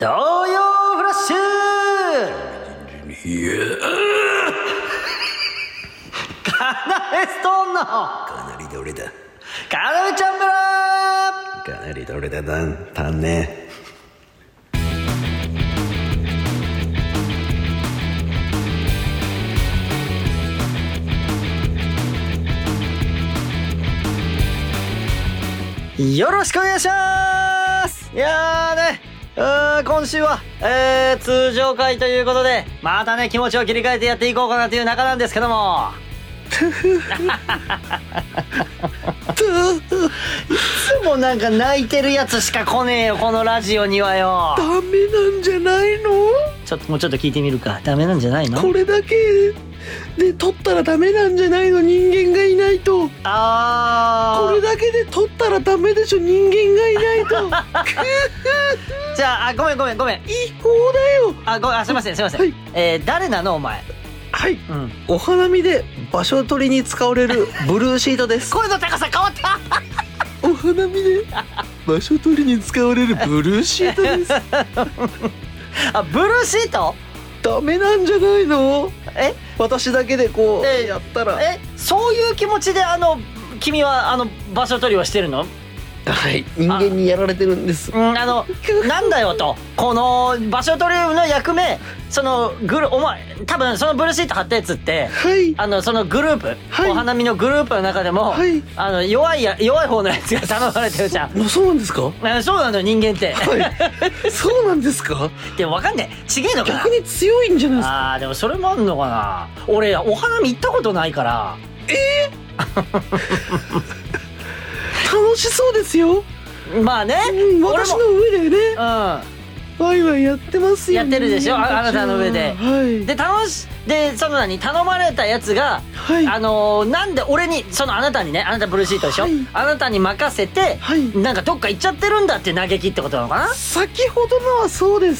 東洋フラッシュいやカナメストーンのかなりどれだカナメちゃん村かなりどれだたんね。 よろしくお願いします。いやーね、今週は、通常回ということで、またね、気持ちを切り替えてやっていこうかなという中なんですけども。いつもなんか泣いてるやつしか来ねえよ、このラジオにはよ。 ダメなんじゃないの？ もうちょっと聞いてみるか。ダメなんじゃないの？ これだけで撮ったらダメなんじゃないの？人間がいないと。これだけで撮ったらダメでしょ、人間がいないと。 じゃあ、ごめん。 違法だよ。 すいません。 はい、 誰なのお前。 はい、 うん。 お花見で場所取りに使われるブルーシートです。 声の高さ変わった。 お花見で場所取りに使われるブルーシートです。 あ、ブルーシート？ ダメなんじゃないの？私だけでこうやったら。 そういう気持ちで君は場所取りをしてるの？ はい、人間にやられてるんです。 なんだよと、この場所取りの役目、お前多分そのブルーシート貼ったやつって、 はい、 そのグループ、はい、お花見のグループの中でも、はい、弱い方のやつが頼まれてるじゃん。 そうなんですか？ そうなのよ、人間って。 はい、そうなんですか？ でも分かんねえ、ちげえのかな。 逆に強いんじゃないですか？ でもそれもあんのかな。俺お花見行ったことないから。 楽しそうですよ。 まあね、 私の上でね、ワイワイやってますよね。 やってるでしょ、あなたの上で。 はい、 で頼まれたやつが、はい、なんで俺にあなたにね、あなたブルーシートでしょ、はい、あなたに任せて、はい、なんかどっか行っちゃってるんだって嘆きってことなのかな。 先ほどのはそうです。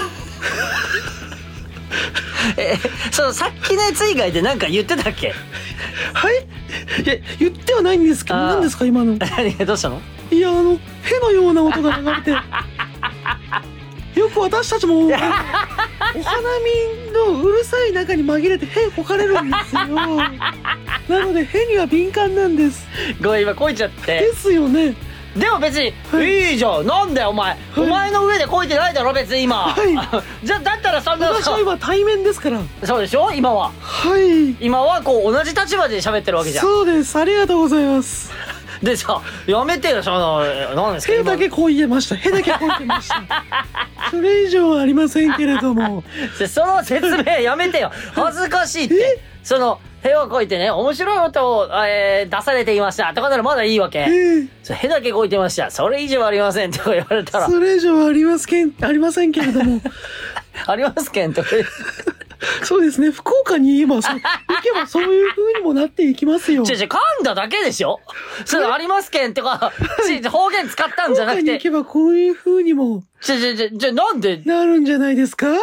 さっきのやつ以外で何か言ってたっけ？ はい、いや言ってはないんですけど、何ですか今の。 どうしたの？ いや、ヘのような音が流れて。よく私たちもお花見のうるさい中に紛れてヘこかれるんですよ。なのでヘには敏感なんです。 ごめん、今こいちゃって。 ですよね。 でも別に、はい、いいじゃん。なんだよお前、はい、お前の上でこいてないだろ別に今。はい、じゃだったらそんな。 私は今対面ですから。 そうでしょ今は。 はい。 今はこう同じ立場で喋ってるわけじゃん。 そうです。ありがとうございます。 でさ、やめてよ、何ですか。 ヘだけこう言えました。ヘだけこう言ってました。それ以上はありませんけれども。 その説明やめてよ。恥ずかしいって。ヘをこいてね、面白い音を、出されていましたとかならまだいいわけ。ヘだけこいてました。それ以上はありませんとか言われたら。 それ以上はありませんけれども。 ありますけんとか。 そうですね。福岡に行けばそういう風にもなっていきますよ。 噛んだだけでしょ。それありますけんとか、方言使ったんじゃなくて。 福岡に行けばこういう風にも。 じゃなんでなるんじゃないですか？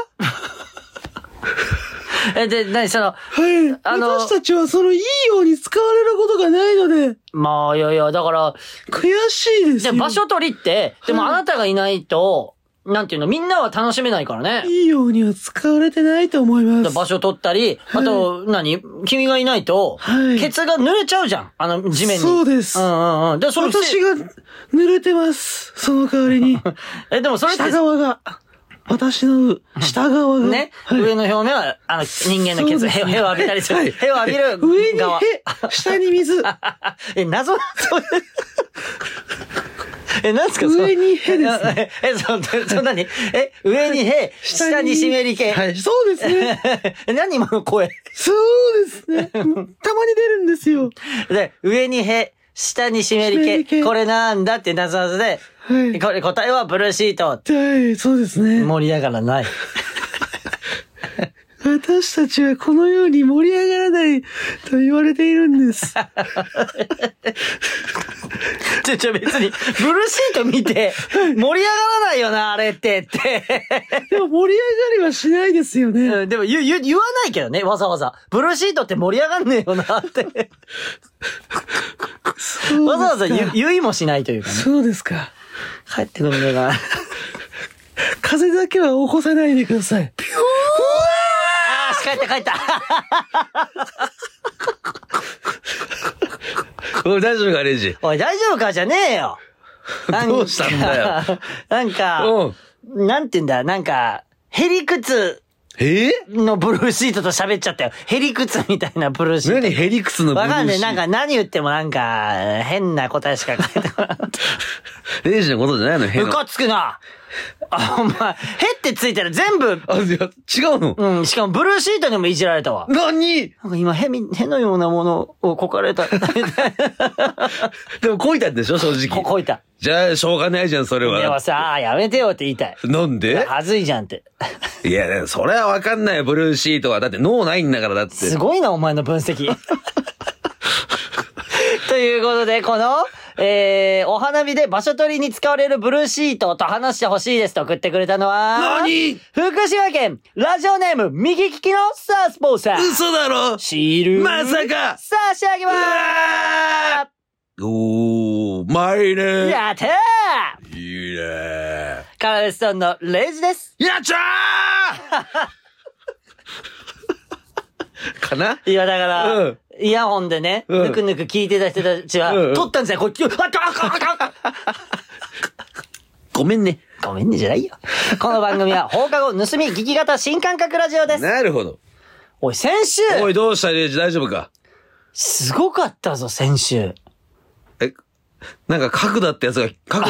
はい。 私たちはいいように使われることがないので。 まあ、いや、だから。 悔しいですよ。 場所取りって、でもあなたがいないと、なんていうの、みんなは楽しめないからね。 いいようには使われてないと思います。 場所取ったり、あと、君がいないと、ケツが濡れちゃうじゃん。地面に。 そうです。 で、 私が濡れてます。その代わりに。 でもそれって。 下側が。私の下側が。 ね。上の表面は、人間のケツ、ヘを浴びたりする。ヘを浴びる側。 上にヘ、下に水。 謎なんすか上にヘです。 何？上にヘ、下に湿り気。 はい、そうですね。 何今の声。 そうですね。たまに出るんですよ。 で、上にヘ、下に湿り気。これなんだって謎々で、これ答えはブルーシート。 はい、そうですね。 盛り上がらない。 私たちはこのように盛り上がらないと言われているんです。 別に、ブルーシート見て、盛り上がらないよな、あれって。 でも盛り上がりはしないですよね。 でも言わないけどね、わざわざ。ブルーシートって盛り上がんねえよな、って。わざわざ言いもしないというかね。 そうですか。 帰ってくるんだよな。 風だけは起こさないでください。ピュー。 あー、帰った。 おい、大丈夫か、レイジ。 おい、大丈夫かじゃねえよ。 どうしたんだよ。 なんか、なんて言うんだ、なんか、ヘリクツのブルーシートと喋っちゃったよ。ヘリクツみたいなブルーシート。 何ヘリクツのブルーシート。 わかんねえ。なんか何言ってもなんか、変な答えしか書いてこなかった。 レイジのことじゃないの？ ムカつくな。あ、お前、へってついたら全部。 あ、いや、違うの？ うん、しかもブルーシートにもいじられたわ。 何？ なんか今、へのようなものをこかれた。 でもこいたんでしょ、正直。 こいた。 じゃあ、しょうがないじゃん、それは。 でもさ、やめてよって言いたい。 なんで？ はずいじゃんって。 いや、それはわかんないよ、ブルーシートは。だって脳ないんだから、だって。 すごいな、お前の分析。ということで、この、お花見で場所取りに使われるブルーシートと話してほしいですと送ってくれたのは、 何？ 福島県、ラジオネーム、右利きのサースポーさん。 嘘だろ？ シール。 まさか差し上げまーす。 おー、参れ。 やったー！ いいねカラデストーンのレイジです。 やっちゃーかな？ いや、だから、イヤホンでね、ぬくぬく聞いてた人たちは、撮ったんですよ、こっち。 ごめんね。 ごめんねじゃないよ。この番組は放課後盗み聞き型新感覚ラジオです。 なるほど。 おい、先週おい、どうしたレイジ、大丈夫か？ すごかったぞ、先週。 なんか角田ってやつが、角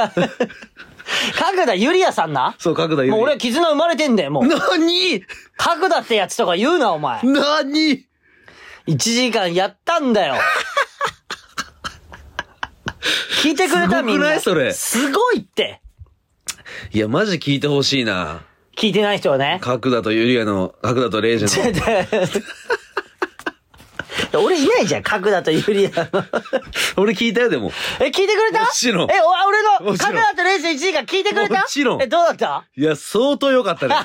田ゆりやさんな？ そう、角田ゆりや。 もう俺は絆生まれてんだよ、もう。 何？ 角田ってやつとか言うな、お前。 何 ？1時間やったんだよ。聞いてくれた？みんな。 すごくないそれ。 すごいって。 いや、マジ聞いてほしいな。 聞いてない人はね。 角田とゆりやの、角田とレイジの。 俺いないじゃん、角田とゆりやの。 俺聞いたよ、でも。 聞いてくれた？ もちろん。 俺の角田とレイジの1時間聞いてくれた？ もちろん。 どうだった？ いや、相当良かったね。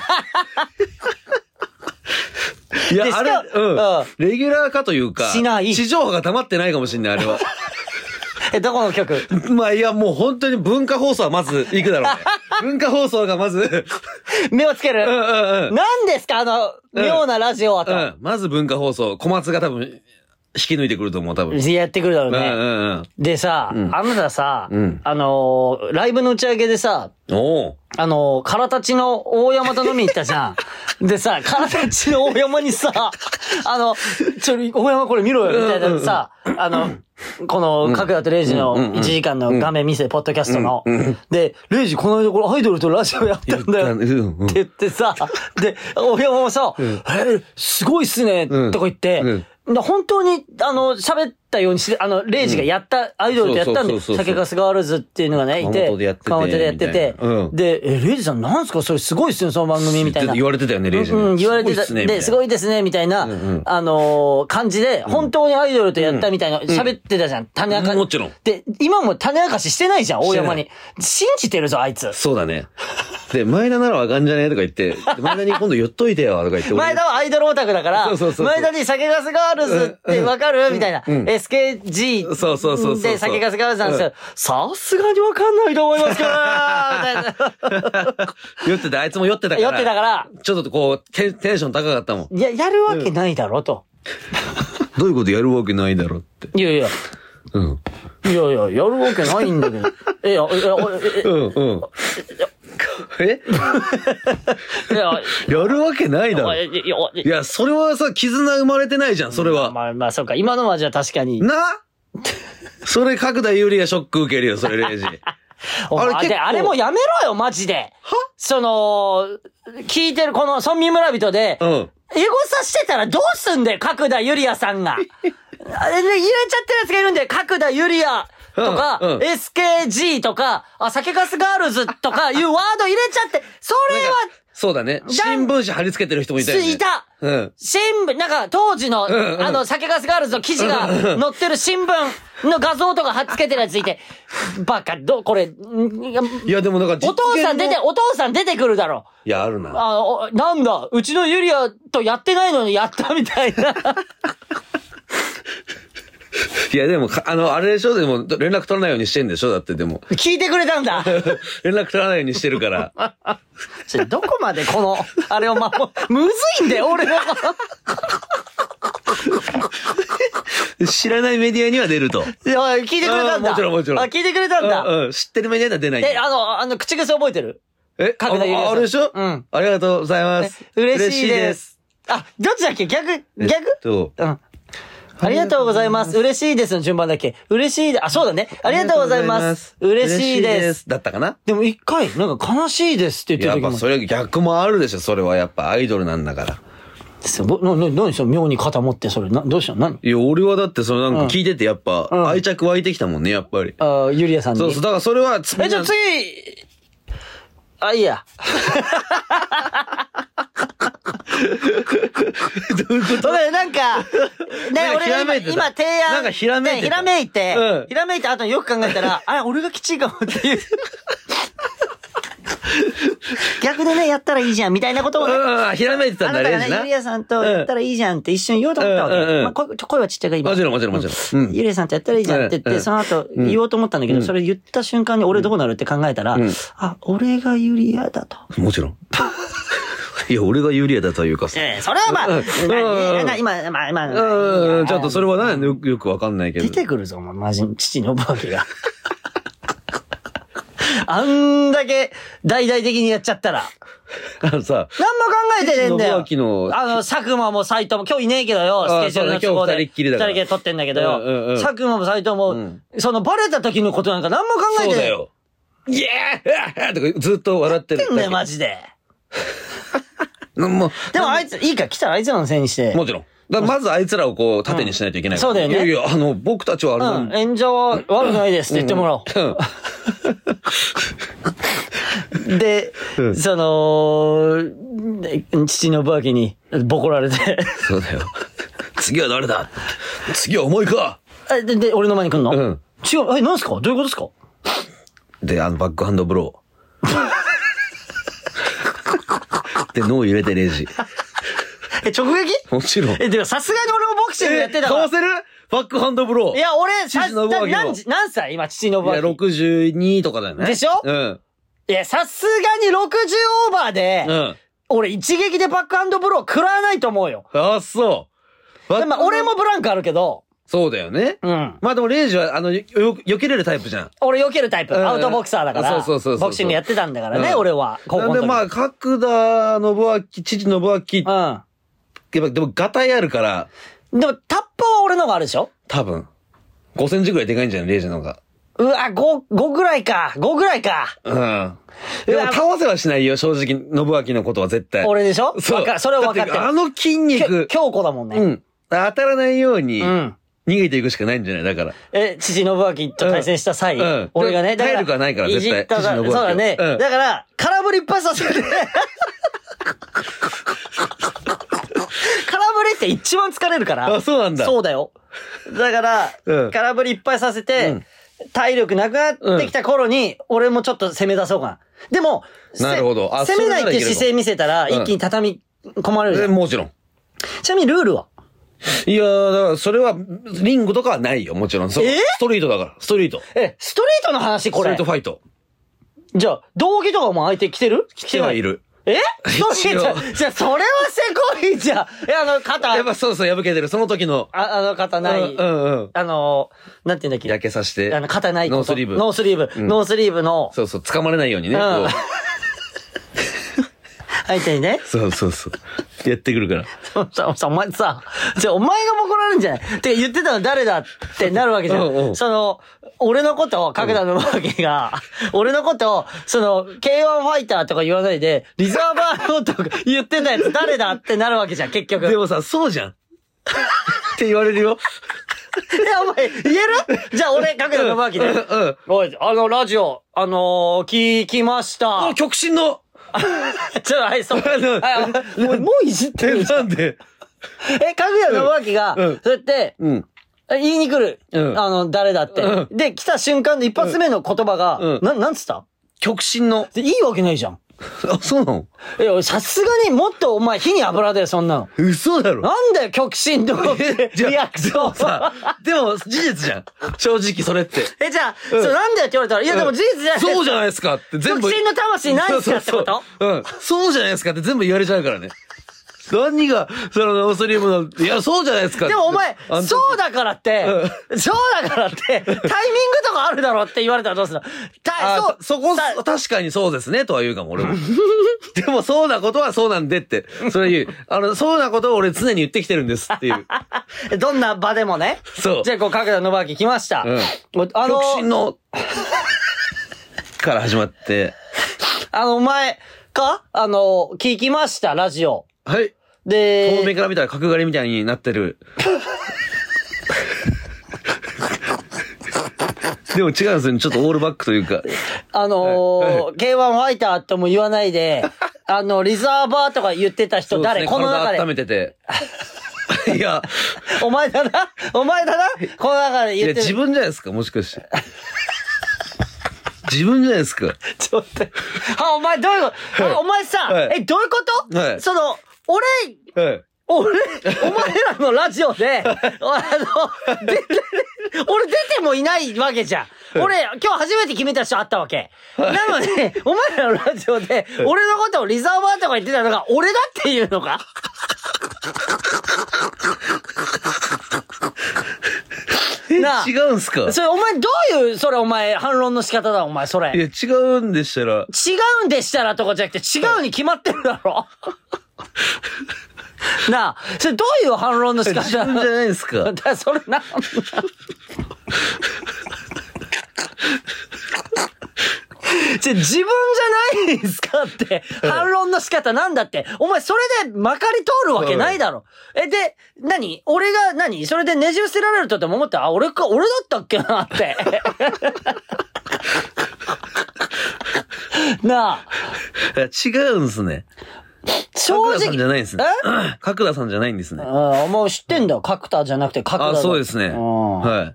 いや、あれ、レギュラーかというか、 しない。 地上波が溜まってないかもしんない、あれは。 どこの曲？ まあ、いや、もう本当に文化放送はまず行くだろうね。文化放送がまず。 目をつける。何ですか妙なラジオはと。 まず文化放送。小松が多分、引き抜いてくると思う、多分。 やってくるだろうね。でさ、あなたさ、ライブの打ち上げでさ、からたちの大山と飲みに行ったじゃん。でさ、からたちの大山にさ、大山これ見ろよ、みたいなさ、この、角田とレイジの1時間の画面見せ、ポッドキャストの。で、レイジこの間これアイドルとラジオやったんだよ。って言ってさ、で、大山もさ、すごいっすね、とか言って、本当に、喋ったようにして、レイジがやった、アイドルとやったんで、酒粕ガールズっていうのがね、いて、熊本でやってて、で、レイジさんなんすかそれすごいっすよ、その番組みたいな。 言われてたよね、レイジ。 言われてた。で、すごいですね、みたいな、感じで、本当にアイドルとやったみたいな、喋ってたじゃん、種明かし。 もちろん。 で、今も種明かししてないじゃん、大山に。信じてるぞ、あいつ。 そうだね。で、前田ならわかんじゃねえとか言って、前田に今度言っといてよ、とか言って。 前田はアイドルオタクだから、前田に酒粕ガールズってわかるみたいな。SKG。 そうで、酒粕ガールズなんですよ。さすがにわかんないと思いますけどみたいな。 酔ってて、あいつも酔ってたから。 酔ってたから。 ちょっとこう、テンション高かったもん。 いや、やるわけないだろ、と。 どういうことやるわけないだろって。 いや。いや、やるわけないんだけど。 やるわけないだろ。いや、それはさ、絆生まれてないじゃん、それは。 まあ、そうか。今のはじゃあ確かに。 それ、角田有利がショック受けるよ、それ、レイジ。 あれもやめろよ、マジで。聞いてるこの村民村人で、エゴサしてたらどうすんだよ、角田ゆりやさんが。入れちゃってるやつがいるんだよ、角田ゆりやとか、SKG とか、酒粕ガールズとかいうワード入れちゃって、それは、 そうだね。新聞紙貼り付けてる人もいたよね。 いた。新聞、なんか当時の、酒粕ガールズの記事が載ってる新聞の画像とか貼っ付けてるやついて、バカ、これ、 いやでもなんかお父さん出てくるだろ。 いや、あるな。 なんだ、うちのユリアとやってないのにやったみたいな。 いや、でも、あれでしょでも、連絡取らないようにしてんでしょだって、でも。 聞いてくれたんだ連絡取らないようにしてるから。 どこまでこの、あれをむずいんだよ、俺の。 知らないメディアには出ると。 いや、聞いてくれたんだ。 もちろんもちろん。 あ、聞いてくれたんだ。 うん、知ってるメディアには出ない。 口癖覚えてる？ 角田ゆりやさん。あれでしょ？うん。ありがとうございます。 嬉しいです。あ、どっちだっけ？逆？うん。ありがとうございます。嬉しいですの順番だっけ？嬉しいで、そうだね。ありがとうございます。嬉しいです。 だったかな？ でも一回、なんか悲しいですって言ってる時も。 やっぱそれ逆もあるでしょ。それはやっぱアイドルなんだから。 何その妙に肩持ってそれ、どうしたの？何？ いや、俺はだってそのなんか聞いててやっぱ愛着湧いてきたもんね、やっぱり。 ゆりやさんに。 そうそう、だからそれは次、いいや。 どういうこと？ なんか、ね、俺今提案。 なんかひらめいて。 ひらめいて後によく考えたら、俺がきちいかもっていう。逆でね、やったらいいじゃん、みたいなことをね。 ひらめいてたんだね。 あなたがね、ゆりやさんとやったらいいじゃんって一緒に言おうと思ったわけ。まあ、声はちっちゃいから今。 もちろん。 ゆりやさんとやったらいいじゃんって言って、その後言おうと思ったんだけど、それ言った瞬間に俺どうなるって考えたら、俺がゆりやだと。 もちろん。いや、俺が有利やだというかさ。 それはまあ、今、 ちょっとそれは何よくわかんないけど。 出てくるぞ、マジ、父信明が。あんだけ大々的にやっちゃったら。 さ、何も考えてねえんだよ。 信明の。 佐久間も斎藤も、今日いねえけどよ、スケジュールの都合で。 二人きりだから。 二人で撮ってんだけどよ。佐久間も斎藤も、バレた時のことなんか何も考えてねえ。 そうだよ。イエーとかずっと笑ってる。 言ってんだよ、マジで。 でもあいつ、いいか、来たらあいつらのせいにして。 もちろん。まずあいつらをこう、盾にしないといけない。 そうだよね。 いや、僕たちはあれだ。 演者は悪くないですって言ってもらおう。で、父信明にボコられて。 そうだよ。次は誰だ？次はお前か。 で、俺の前に来んの？違う。何すか？どういうことですか？ で、バックハンドブロー。で、脳入れてレジ。 直撃？ もちろん。 でもさすがに俺もボクシングやってたから。 かわせる？バックハンドブロー。 いや、俺、何歳今、父信明。いや、 62とかだよね。 でしょ？いや、さすがに60オーバーで、俺一撃でバックハンドブロー食らわないと思うよ。 そう。 まあ、俺もブランクあるけど。 そうだよね。まあでも、レイジは、避けれるタイプじゃん。 俺避けるタイプ。アウトボクサーだから。 そう。 ボクシングやってたんだからね、俺は。 なんでまあ、角田信明、父信明、でも、ガタイあるから。 でも、タッパーは俺のがあるでしょ？ 多分。5センチぐらいでかいんじゃん、レイジの方が。 うわ、5ぐらいか。5ぐらいか。 でも、倒せはしないよ、正直、信明のことは絶対。 俺でしょ？ そう。 それは分かってる。 筋肉。 強固だもんね。 当たらないように。逃げていくしかないんじゃないだから。 父信明と対戦した際、俺がね、 体力はないから、絶対。 そうだね。だから、空振り一発させて。空振りって一番疲れるから。 あ、そうなんだ。 そうだよ。だから、空振りいっぱいさせて、体力なくなってきた頃に、俺もちょっと攻め出そうかな。でも、 なるほど。 攻めないって姿勢見せたら、一気に畳み込まれるじゃん。 もちろん。 ちなみにルールは？ いやー、だからそれは、リングとかはないよ、もちろん。ストリートだから、ストリート。 ストリートの話これ。 ストリートファイト。 じゃあ、道着とかも相手来てる？ 来てはいる。 じゃあ、それはせこいじゃん。肩。 やっぱそう、破けてる。その時の。 肩ない。なんて言うんだっけ。 焼けさして。 肩ない。 ノースリーブ。 ノースリーブの。 そう、掴まれないようにね。 相手にね。 そう。やってくるから。 お前さ、お前がボコられるんじゃないって言ってたの誰だってなるわけじゃん。俺のことを、角田信明が、俺のことを、K1 ファイターとか言わないで、リザーバーのとか言ってたやつ誰だってなるわけじゃん、結局。 でもさ、そうじゃん。って言われるよ。 お前、言える？じゃあ俺、角田信明で。おい、ラジオ、聞きました。 極真のはい、そう。もういじってるじゃん。 なんで角田信明が、そうやって、言いに来る。誰だって。で、来た瞬間の一発目の言葉が、なんつった？ 極真の。 いいわけないじゃん。 あ、そうなの？ いや、さすがにもっとお前火に油だよ、そんなの。 嘘だろ。 なんだよ、極真とリアクション。 さ、でも事実じゃん。正直それって。 じゃあ、それなんだよって言われたら、いやでも事実じゃないですか。 そうじゃないですかって全部。 極真の魂ないですかってこと？ うん。そうじゃないですかって全部言われちゃうからね。何が、そのノースリームの、いや、そうじゃないですか。 でもお前、そうだからって、そうだからって、タイミングとかあるだろって言われたらどうするの？ そこ、確かにそうですね、とは言うかも、俺も。でも、そうなことはそうなんでって、それ言う。そうなことを俺常に言ってきてるんですっていう。 どんな場でもね。 そう。 じゃあ、角田信明来ました。 極真の、から始まって。 お前聞きました、ラジオ。 はい。 で、 遠目から見たら角刈りみたいになってる。でも違うんですよね。ちょっとオールバックというか。 K1 ファイターとも言わないで、リザーバーとか言ってた人誰？この中で。 体温めてて。いや。 お前だなこの中で言ってる。 いや、自分じゃないですか、もしかして。自分じゃないですか。 ちょっと。お前どういうこと？お前さ、どういうこと？ はい。 俺、お前らのラジオで、俺出てもいないわけじゃん。俺、今日初めて決めた人あったわけ。なので、お前らのラジオで、俺のことをリザーバーとか言ってたのが、俺だっていうのか？ 違うんすか？ それ、お前どういう、お前、反論の仕方だ、お前、それ。 いや、違うんでしたら。 違うんでしたらとかじゃなくて、違うに決まってるだろ。なあ、それどういう反論の仕方？ 自分じゃないですか。 だそれなんだ。自分じゃないですかって反論の仕方なんだって。お前それでまかり通るわけないだろ。で、俺がそれでねじ伏せられるとって思ったら、俺だったっけなって。なあ。 違うんすね。正直。角田さんじゃないんですね。角田さんじゃないんですね。 もう知ってんだよ。角田じゃなくて角田。 そうですね。はい。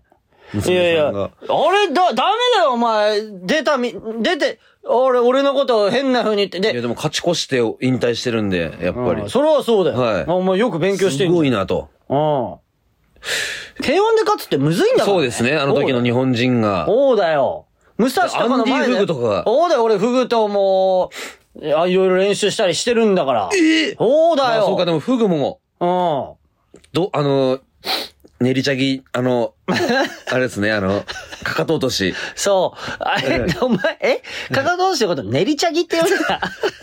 いやいや、あれダメだよ、お前。出て、俺のことを変な風に言って。 いや、でも勝ち越して引退してるんで、やっぱり。 それはそうだよ。 はい。 お前よく勉強してる。 すごいなと。 K1 で勝つってむずいんだから。 そうですね、あの時の日本人が。 そうだよ。武蔵とかの前で。 アンディ・フグとか。 そうだよ、俺フグともいろいろ練習したりしてるんだから。そうだよ。 そうか、でもフグも。練りチャギ、あれですね、かかと落とし。 そう。お前、かかと落としのこと練りチャギって言うんだ。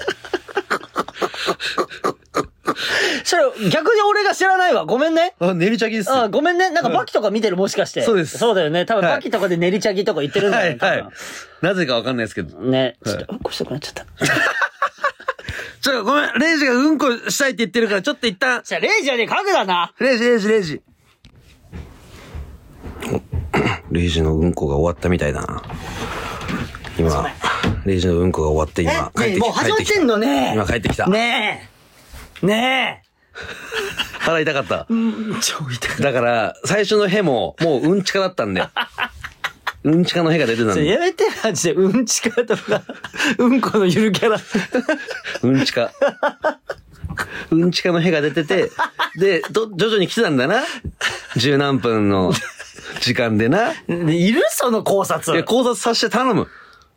それ、逆に俺が知らないわ。ごめんね。 練りチャギです。 ごめんね。なんかバキとか見てるもしかして。 そうです。 そうだよね。多分バキとかで練りチャギとか言ってるんだよね。 はい。なぜかわかんないですけど。 ね。ちょっと、うんこしたくなっちゃった。 ごめん。レイジがうんこしたいって言ってるから、ちょっと一旦。 レイジはね、角だな。 レイジ。レイジのうんこが終わったみたいだな。今、レイジのうんこが終わって今、帰ってきた。 もう始まってんのね。 今帰ってきた。 ねえ。 腹痛かった。 超痛かった。 だから、最初のへも、もううんちかだったんで。うんちかのへが出てたんで。 やめて、マジで。うんちかとか、うんこのゆるキャラ。 うんちか。うんちかのへが出てて、で、徐々に来てたんだな。十何分の時間でな。 いるその考察。 いや、考察させて頼む。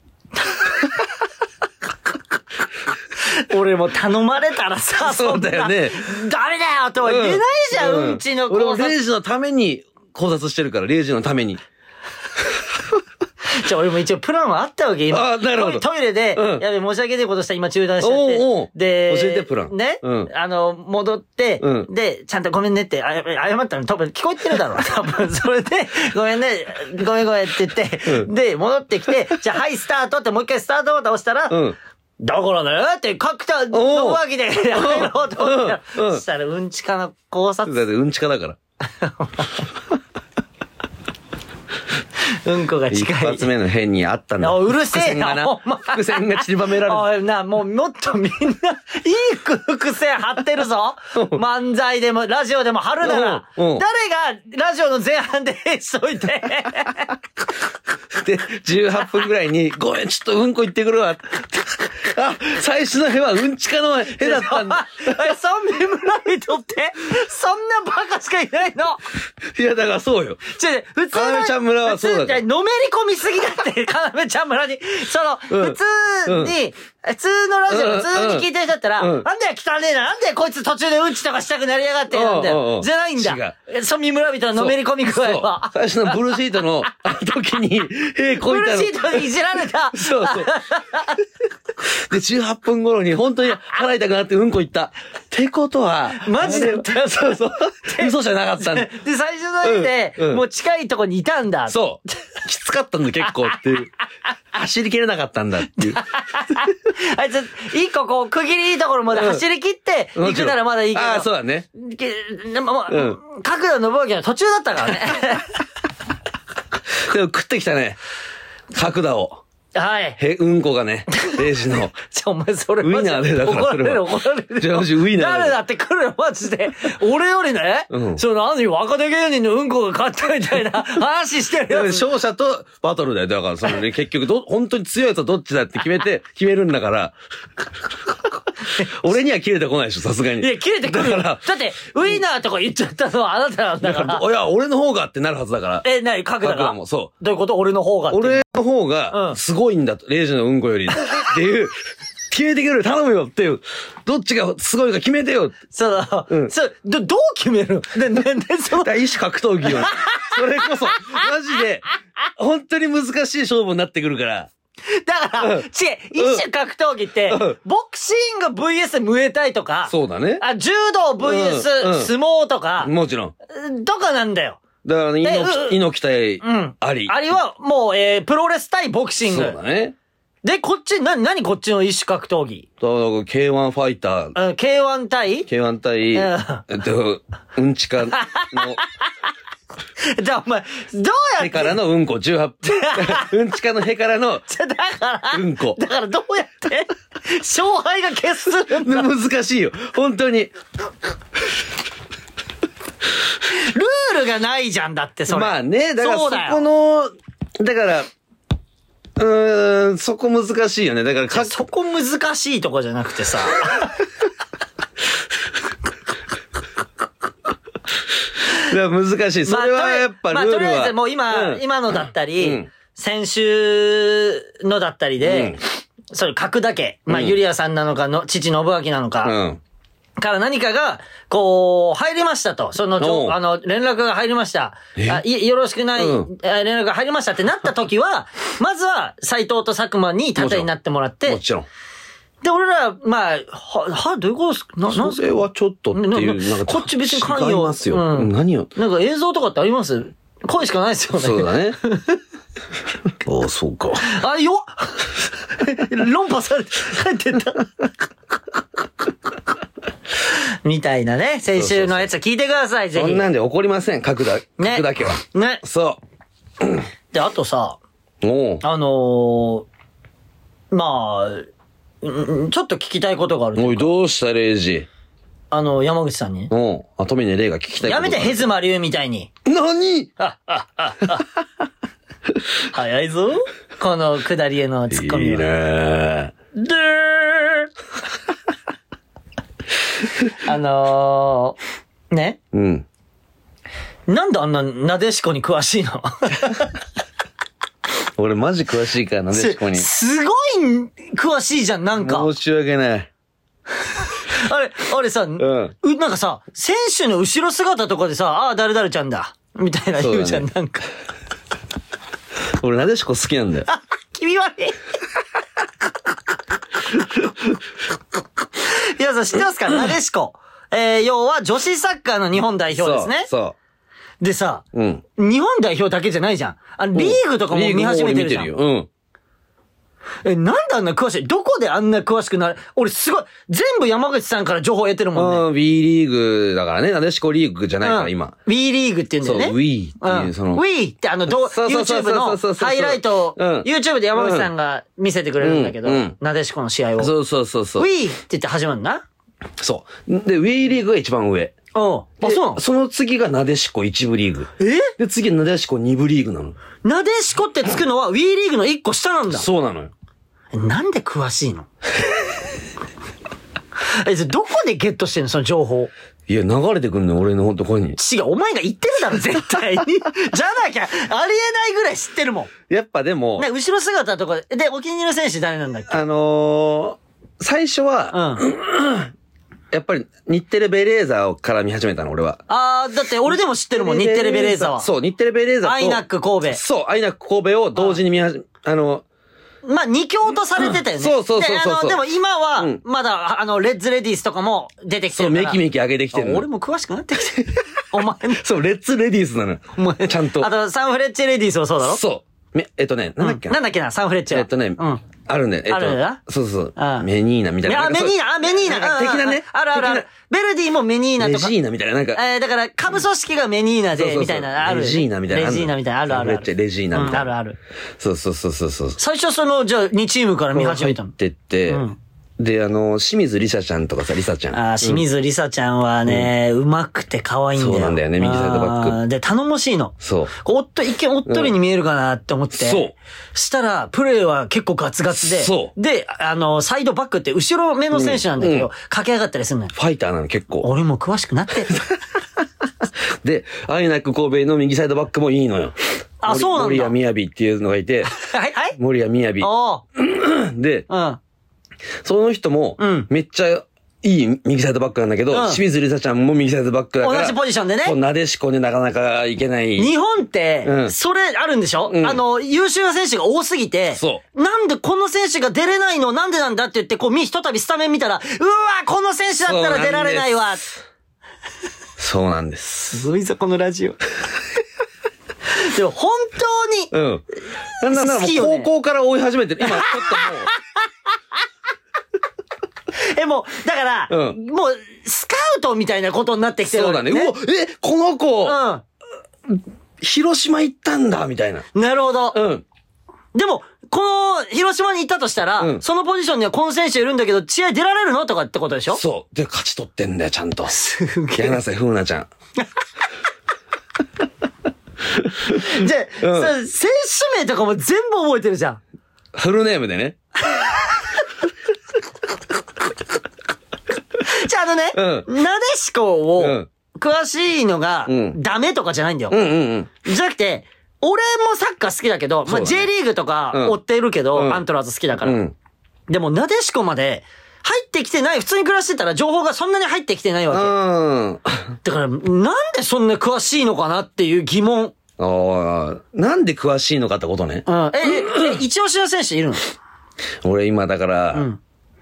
俺も頼まれたらさ、 そうだよね。 ダメだよとは言えないじゃん、うんちの考察。 俺もレイジのために考察してるから、レイジのために。 俺も一応プランはあったわけ、今。 なるほど。 トイレで、やべ、申し訳ないことした、今中断しちゃって。で、 教えて、プラン。 ね。戻って、で、ちゃんとごめんねって、謝ったの多分聞こえてるだろう。多分、それで、ごめんね、ごめんって言って、で、戻ってきて、じゃあ、はい、スタートってもう一回スタートボタン押したら、だからねって角田のわけで入ろうと思ったら、そしたらうんちかの考察。 だってうんちかだから。 うんこが近い。 一発目の変にあったんだ。 うるせえな、ほんま。 伏線が散りばめられる。 おいな、もっとみんな、いい伏線張ってるぞ。漫才でも、ラジオでも張るなら、誰がラジオの前半でしといて。 で、18分ぐらいに、ごめん、ちょっとうんこ行ってくるわ。あ、最初のへはうんちかのへだったんだ。 そんな村人って、そんなバカしかいないの。 いや、だからそうよ。 普通かなめちゃん村はそうだから。 のめり込みすぎだって、かなめちゃん村に。普通のラジオ、普通に聞いてる人だったら、なんだよ汚ねえな、なんだよこいつ途中でうんちとかしたくなりやがってなんだよ。じゃないんだ。ソミ村人ののめり込み具合は。 最初のブルーシートの時に、こいたの。 ブルーシートでいじられた。 そうそう。で、18分頃に本当に腹痛くなってうんこ行った。ってことは、 マジでそうそう。嘘じゃなかったんだ。 で、最初の絵で、もう近いとこにいたんだ。 そう。きつかったんだ結構っていう。走りきれなかったんだっていう。 あいつ、一個こう、区切りいいところまで走り切って行くならまだいいけど。 ああ、そうだね。 角田信明の途中だったからね。 でも食ってきたね。角田を。 はい。 うんこがね、レイジの。 お前それウィナーでだからそれは。 怒られる。 じゃあ、ウィナーで。 誰だって来るよ、マジで。俺よりね、若手芸人のうんこが勝ったみたいな話してるよ。 勝者とバトルだよ。だから、結局本当に強いとどっちだって決めるんだから。俺には切れてこないでしょ、さすがに。 いや、切れてくるよ。だって、ウィナーとか言っちゃったのはあなたなんだから。 いや、俺の方がってなるはずだから。 角田もそう。 どういうこと俺の方がって。 俺の方が、すごいんだと。レイジのうんこより。っていう、決めてくれる頼むよっていう。どっちがすごいか決めてよ。 どう決める異種格闘技よ。それこそ、マジで、本当に難しい勝負になってくるから。 だから、一種格闘技って、ボクシング VS ムエタイとか、 そうだね。 柔道 VS 相撲とか、 もちろん。とかなんだよ。 だからね、猪木対アリ。 アリはもう、プロレス対ボクシング。 そうだね。 で、こっち、何こっちの一種格闘技。 K1 ファイター。 K1 対 ?K1 対、うんちかの。 じゃあお前、どうやってへからのうんこ18分。うんちかのへからのうんこ。 だからどうやって勝敗が決するんだ。 難しいよ。本当に。 ルールがないじゃんだってそれ。 まあね、だからそこの、だから、そこ難しいよね。だからそこ難しいとこじゃなくてさ。 難しい。それはやっぱルールは。 とりあえずもう今のだったり、先週のだったりで、それ書くだけ。ゆりやさんなのかの、父信明なのか。から何かが、こう、入りましたと。連絡が入りました。よろしくない、連絡が入りましたってなった時は、まずは、斎藤と佐久間に盾になってもらって。 もちろん。 で、俺ら、どういうことですかそれはちょっとっていう、 こっち別に関与。 違いますよ。何を。 なんか映像とかってあります？声しかないですよね。 そうだね。ああ、そうか。 弱っ論破されて帰ってった。みたいなね。先週のやつ聞いてください、ぜひ。 そんなんで怒りません、書くだけは。 ね。 そう。 で、あとさ、ちょっと聞きたいことがある。 おい、どうした、レイジ。 山口さんに。 後見ね、レイが聞きたいこと。 やめて、ヘズマリュウみたいに。 何早いぞ。この下りへのツッコミは。 いいねね。なんであんななでしこに詳しいの？ 俺マジ詳しいからなでしこに。 すごい詳しいじゃん、なんか。 申し訳ない。 あれさ、なんかさ、選手の後ろ姿とかでさ、誰々ちゃんだ。みたいな言うじゃん、なんか。 俺なでしこ好きなんだよ。 君はね。皆さん知ってますか？なでしこ。要は女子サッカーの日本代表ですね。 そう。 でさ、日本代表だけじゃないじゃん。リーグとかも見始めてるじゃん。 なんであんな詳しい？どこであんな詳しくなる？俺すごい、全部山口さんから情報得てるもんね。 WE リーグだからね。なでしこリーグじゃないから、今。 WE リーグって言うんだよね。 そう、WE っていう、その。 WE ってYouTube のハイライトを、YouTube で山口さんが見せてくれるんだけど、なでしこの試合を。 そう。 WE って言って始まるんだ。 そう。で、WE リーグが一番上。 そうなの？ その次がなでしこ1部リーグ。で、次なでしこ2部リーグなの。 なでしこってつくのは WE リーグの1個下なんだ。 そうなのよ。 なんで詳しいの？どこでゲットしてんのその情報。 いや、流れてくんのよ、俺のほんとここに。 違う、お前が言ってるだろ、絶対に。じゃなきゃ、ありえないぐらい知ってるもん。 やっぱでも。 後ろ姿とか、で、お気に入りの選手誰なんだっけ？ 最初は、やっぱり日テレベレーザーから見始めたの、俺は。 だって俺でも知ってるもん、日テレベレーザーは。 そう、日テレベレーザーと。 アイナック神戸。 そう、アイナック神戸を同時にまあ、二強とされてたよね。 そう。 でも今は、まだ、レッツレディースとかも出てきてるから。 そう、メキメキ上げてきてるの。 俺も詳しくなってきてる。お前そう、レッツレディースなの。 お前。 ちゃんと。 あと、サンフレッチェレディースもそうだろ？ そう。なんだっけな。 なんだっけな、サンフレッチェ。 あるね。 あるな。 そう。メニーナみたいな。 メニーナ。 的なね。 ある。ベルディもメニーナとか。 レジーナみたいな、なんか。 だから、下部組織がメニーナで、みたいな、ある。 レジーナみたいな。 レジーナみたいな、ある。 レジーナみたいな。 ある。 そう。 最初じゃあ2チームから見始めたの。 入ってって、で、清水梨沙ちゃんとかさ、梨沙ちゃん。 清水梨沙ちゃんはね、上手くて可愛いんだよ。 そうなんだよね、右サイドバック。 で、頼もしいの。 そう。 一見おっとりに見えるかなって思って。そう。したら、プレーは結構ガツガツで。そう。で、サイドバックって後ろ目の選手なんだけど、駆け上がったりするのよ。 ファイターなの、結構。 俺も詳しくなって。 で、アイナック神戸の右サイドバックもいいのよ。 そうなんだ。 森谷みやびっていうのがいて。 はい森谷みやび。で、その人も、めっちゃいい右サイドバックなんだけど、清水梨沙ちゃんも右サイドバックだから。 同じポジションでね。 なでしこでなかなかいけない。 日本って、それあるんでしょ？優秀な選手が多すぎて、なんでこの選手が出れないのなんでなんだって言って、ひとたびスタメン見たら、うわこの選手だったら出られないわ。 そうなんです。 すごいぞ、このラジオ。でも本当に、 好きよね。高校から追い始めてる。今ちょっともう、だから、もう、スカウトみたいなことになってきてる。 そうだね。この子、広島行ったんだ、みたいな。 なるほど。でも、この、広島に行ったとしたら、そのポジションにはこの選手いるんだけど、試合出られるのとかってことでしょ？ そう。で、勝ち取ってんだよ、ちゃんと。 すげえ。 柳瀬風奈ちゃん。 じゃあ、選手名とかも全部覚えてるじゃん。 フルネームでね。 じゃあなでしこを、詳しいのが、ダメとかじゃないんだよ。じゃなくて、俺もサッカー好きだけど、J リーグとか追ってるけど、アントラーズ好きだから。でも、なでしこまで、入ってきてない、普通に暮らしてたら情報がそんなに入ってきてないわけ。だから、なんでそんな詳しいのかなっていう疑問。 なんで詳しいのかってことね。 一押しの選手いるの？ 俺今だから、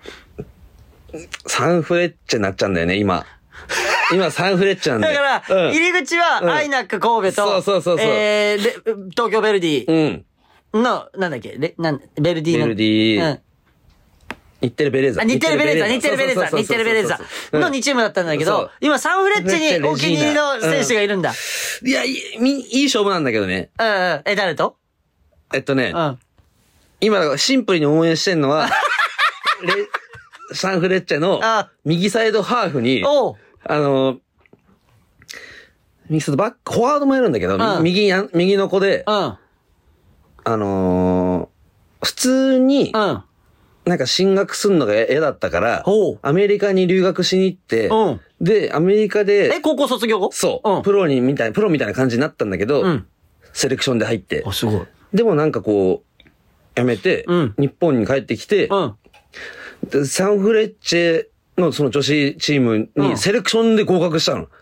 サンフレッチェになっちゃうんだよね、今サンフレッチェなんだよ。 だから、入り口は、アイナック神戸と、東京ベルディの、なんだっけ、ベルディの。 ベルディ、日テレベレーザ日テレベレーザの2チームだったんだけど、今サンフレッチェにお気に入りの選手がいるんだ。 いや、いい勝負なんだけどね。 誰と？ 今、シンプルに応援してんのは、サンフレッチェの右サイドハーフに、右サイドバック、フォワードもいるんだけど、右の子で、普通に、なんか進学すんのが嫌だったから、アメリカに留学しに行って、で、アメリカで、 高校卒業後？ そう、プロみたいな感じになったんだけど、セレクションで入って。 すごい。 でもなんかこう、辞めて、日本に帰ってきて、サンフレッチェのその女子チームにセレクションで合格したの。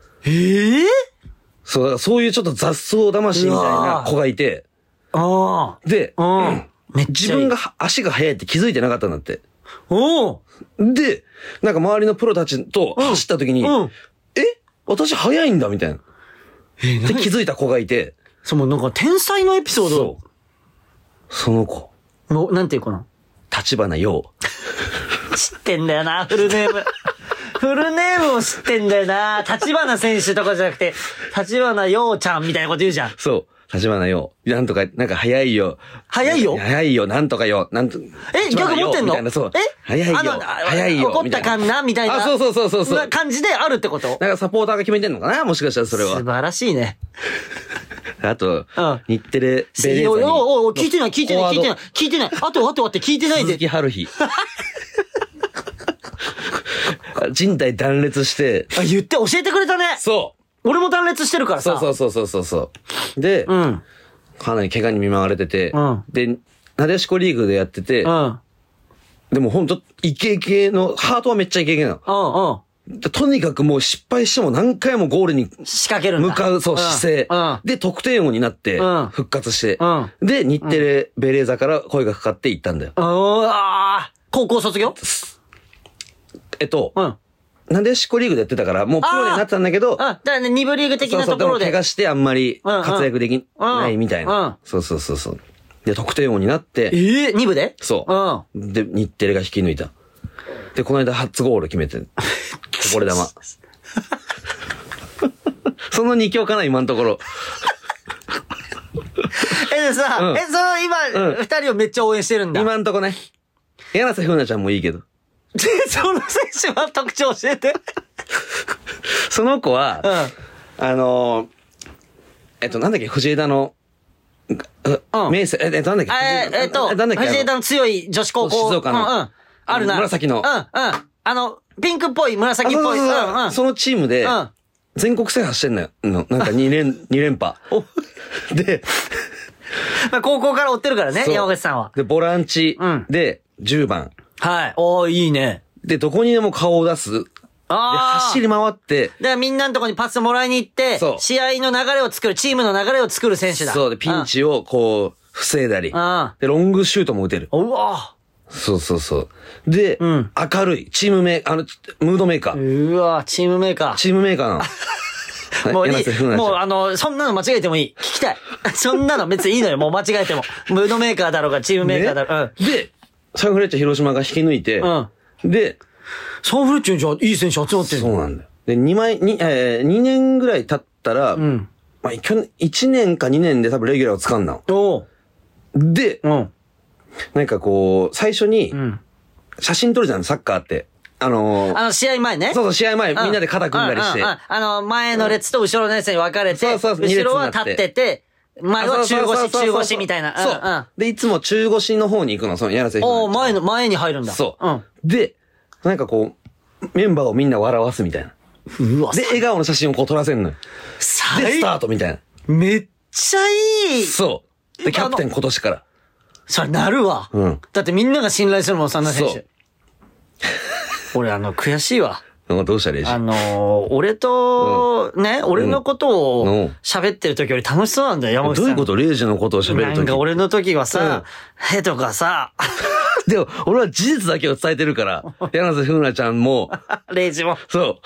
そういうちょっと雑草魂みたいな子がいて、で、自分が足が速いって気づいてなかったんだって。で、なんか周りのプロたちと走った時に、私速いんだみたいな。で気づいた子がいて。 なんか天才のエピソード。 その子。 なんていう子なの？ 立花陽。 知ってんだよな、フルネーム。フルネームを知ってんだよな。立花選手とかじゃなくて、立花陽ちゃんみたいなこと言うじゃん。 そう。立花陽。なんとか、なんか早いよ。 早いよ？ 早いよ、なんとかよ。なんと。 逆持ってんの？ みたいな、そう。早いよ。早いよ。 怒ったかんなみたいな。 そう。 感じであるってこと？ なんかサポーターが決めてんのかな、もしかしたらそれは。 素晴らしいね。 あと、日テレ、ベレーザに。 聞いてない。あとって聞いてないで。 鈴木春日。人体断裂して。 言って教えてくれたね。 そう。 俺も断裂してるからさ。 そう。で、かなり怪我に見舞われてて、で、なでしこリーグでやってて、でもほんと、イケイケの、ハートはめっちゃイケイケなの。とにかくもう失敗しても何回もゴールに仕掛けるんだ。 向かう、そう、姿勢。で、得点王になって、復活して。で、日テレ、ベレーザから声がかかって行ったんだよ。 高校卒業？ なでしこリーグでやってたから、もうプロになってたんだけど、 だからね、2部リーグ的なところで。 怪我してあんまり活躍できないみたいな。そう。で、得点王になって。 2部で？ そう。で、日テレが引き抜いた。で、この間初ゴール決めて、こぼれ玉。その2強かな、今のところ。 でさ、今、2人をめっちゃ応援してるんだ。 今んとこね。柳瀬風奈ちゃんもいいけど。 その選手は特徴教えて。 その子は、なんだっけ、藤枝の、明生、なんだっけ、 藤枝の強い女子高校。 静岡の。 あるな。 紫の。 ピンクっぽい、紫っぽい。 そのチームで、全国制覇してんのよ。なんか2連覇。で、 高校から追ってるからね、山口さんは。 で、ボランチで10番。 はい。いいね。 で、どこにでも顔を出す。で、走り回って。 だからみんなのとこにパスもらいに行って、試合の流れを作る、チームの流れを作る選手だ。 そうで、ピンチをこう、防いだり。で、ロングシュートも打てる。 うわそう。で、明るい。チームムードメーカー。 うわチームメーカー。 チームメーカーなの。 もういい。もうそんなの間違えてもいい。聞きたい。そんなの別にいいのよ。もう間違えても。ムードメーカーだろうが、チームメーカーだろう。 で、サンフレッチェ広島が引き抜いて、で、 サンフレッチェにじゃあいい選手集まってる。 そうなんだよ。で、2年ぐらい経ったら、1年か2年で多分レギュラーを掴んだの。で、なんかこう、最初に、写真撮るじゃん、サッカーって。 試合前ね。 そう、試合前、みんなで肩組んだりして。 前の列と後ろの列に分かれて、後ろは立ってて、前は中腰みたいな。 そう。で、いつも中腰の方に行くの、その柳瀬秀。前に入るんだ。 そう。で、なんかこう、メンバーをみんな笑わすみたいな。で、笑顔の写真をこう撮らせんのよ。で、スタートみたいな。 めっちゃいい。 そう。で、キャプテン今年から。 それなるわ。だってみんなが信頼するもん、そんな選手。俺悔しいわ。 どうしたレイジ？ 俺と、ね、俺のことを喋ってる時より楽しそうなんだよ、山口さん。 どういうことレイジのことを喋る時？ なんか俺の時はさ、へとかさ。 でも、俺は事実だけを伝えてるから、柳瀬風奈ちゃんも、 レイジも。 そう。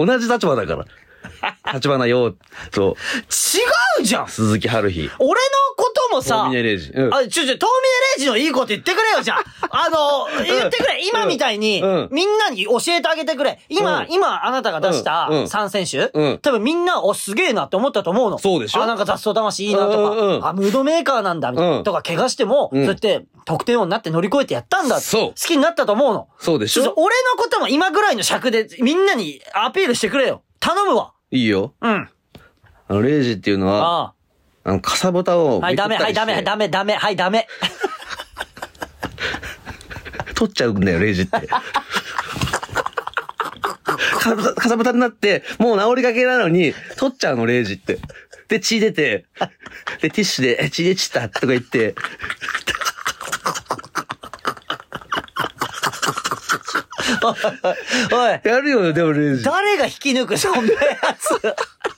同じ立場だから。立花陽と。 違うじゃん鈴木春日。 俺のこともさ、 遠峰レイジ。 遠峰レイジのいいこと言ってくれよ、じゃあ。言ってくれ。今みたいに、みんなに教えてあげてくれ。今、あなたが出した3選手、多分みんな、すげえなって思ったと思うの。 そうでしょ？ なんか雑草魂いいなとか、ムードメーカーなんだ、みたいな。とか、怪我しても、そうやって、得点王になって乗り越えてやったんだ。そう。好きになったと思うの。 そうでしょ？ 俺のことも今ぐらいの尺で、みんなにアピールしてくれよ。頼むわ。 いいよ。レイジっていうのは、かさぶたを。 はい、ダメ。 取っちゃうんだよ、レイジって。かさぶたになって、もう治りかけなのに、取っちゃうの、レイジって。で、血出て、で、ティッシュで、血出ちったとか言って、 おい。 やるよ、でもレイジ。 誰が引き抜く、そんなやつ。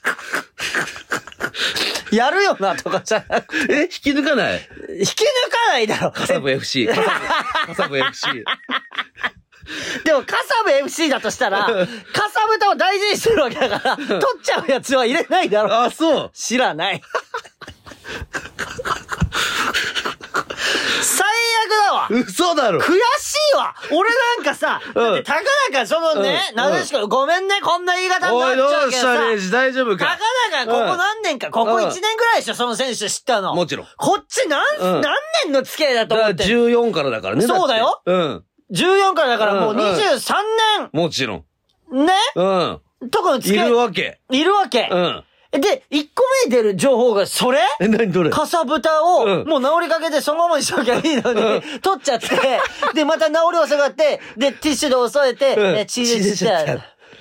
やるよな、とかじゃなくて。 引き抜かない？ 引き抜かないだろ。 カサブ FC。カサブ FC。 でも、カサブ FC だとしたら、カサブタを大事にしてるわけだから、取っちゃうやつは入れないだろ。 あ、そう。 知らない。最悪だわ。 嘘だろ。 悔しいわ。俺なんかさ、だってたかだかそのね、なでしこ、ごめんね、こんな言い方になっちゃうけどさ。 おい、どうしたレイジ、大丈夫か。 たかだかここ何年か、ここ1年ぐらいでしょ、その選手知ったの。 もちろん。 こっち何年の付き合いだと思って。 14からだからね。 そうだよ。14からだからもう23年。 もちろん。ねとかの付き合い。 いるわけ。 で、1個目に出る情報がそれ何どれかさぶたを、もう治りかけてそのままにしときゃいいのに、取っちゃって、で、また治り遅かって、で、ティッシュで押さえて、血出ちゃう。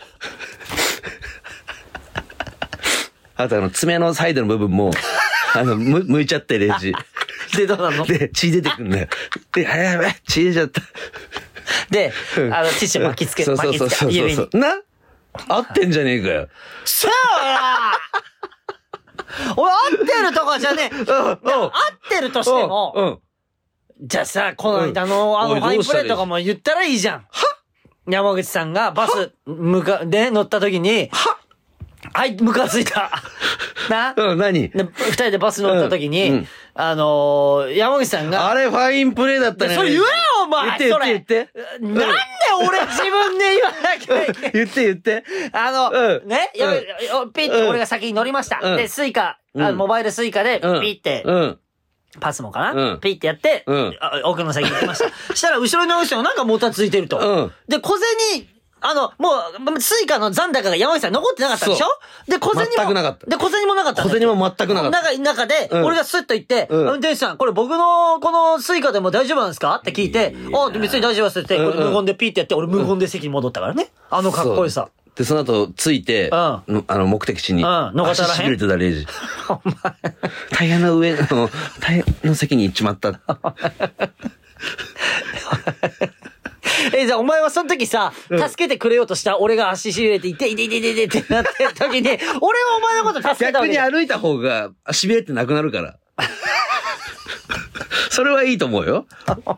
あと爪のサイドの部分も、剥いちゃって、レイジ。 で、どうなの？ で、血出てくんだよ。で、やべ、血出ちゃった。 で、ティッシュ巻きつける。 そう。 指に。 な合ってんじゃねえかよ。 そうや俺合ってるとかじゃねえ。合ってるとしても、じゃあさ、この間のファインプレーとかも言ったらいいじゃん。山口さんがバスで乗った時に、はい、ムカついた。な何？ 二人でバス乗った時に、山口さんが。 あれファインプレーだったね。 それ言えよ、お前！ 言って。 なんで俺自分で言わなきゃいけない言って。 ね、ピッて俺が先に乗りました。で、スイカ、モバイルスイカで、ピッて、パスもかなピッてやって、奥の先に行きました。したら後ろの人がなんかもたついてると。で、小銭、もう、スイカの残高が山口さん残ってなかったでしょで、小銭も。 全くなかった。 で、小銭もなかった。 小銭も全くなかった。 中で、俺がスッと言って、運転手さん、これ僕のこのスイカでも大丈夫なんですかって聞いて、別に大丈夫ですって言って、無言でピーってやって、俺無言で席に戻ったからね。かっこよさ。 で、その後、着いて、目的地に、足しびれてたレイジ。お前。タイヤの上の、タイヤの席に行っちまった。 じゃあお前はその時さ、助けてくれようとした俺が足しびれていて、いてってなってる時に、俺はお前のこと助けたわけ。 逆に歩いた方がしびれてなくなるから。それはいいと思うよ。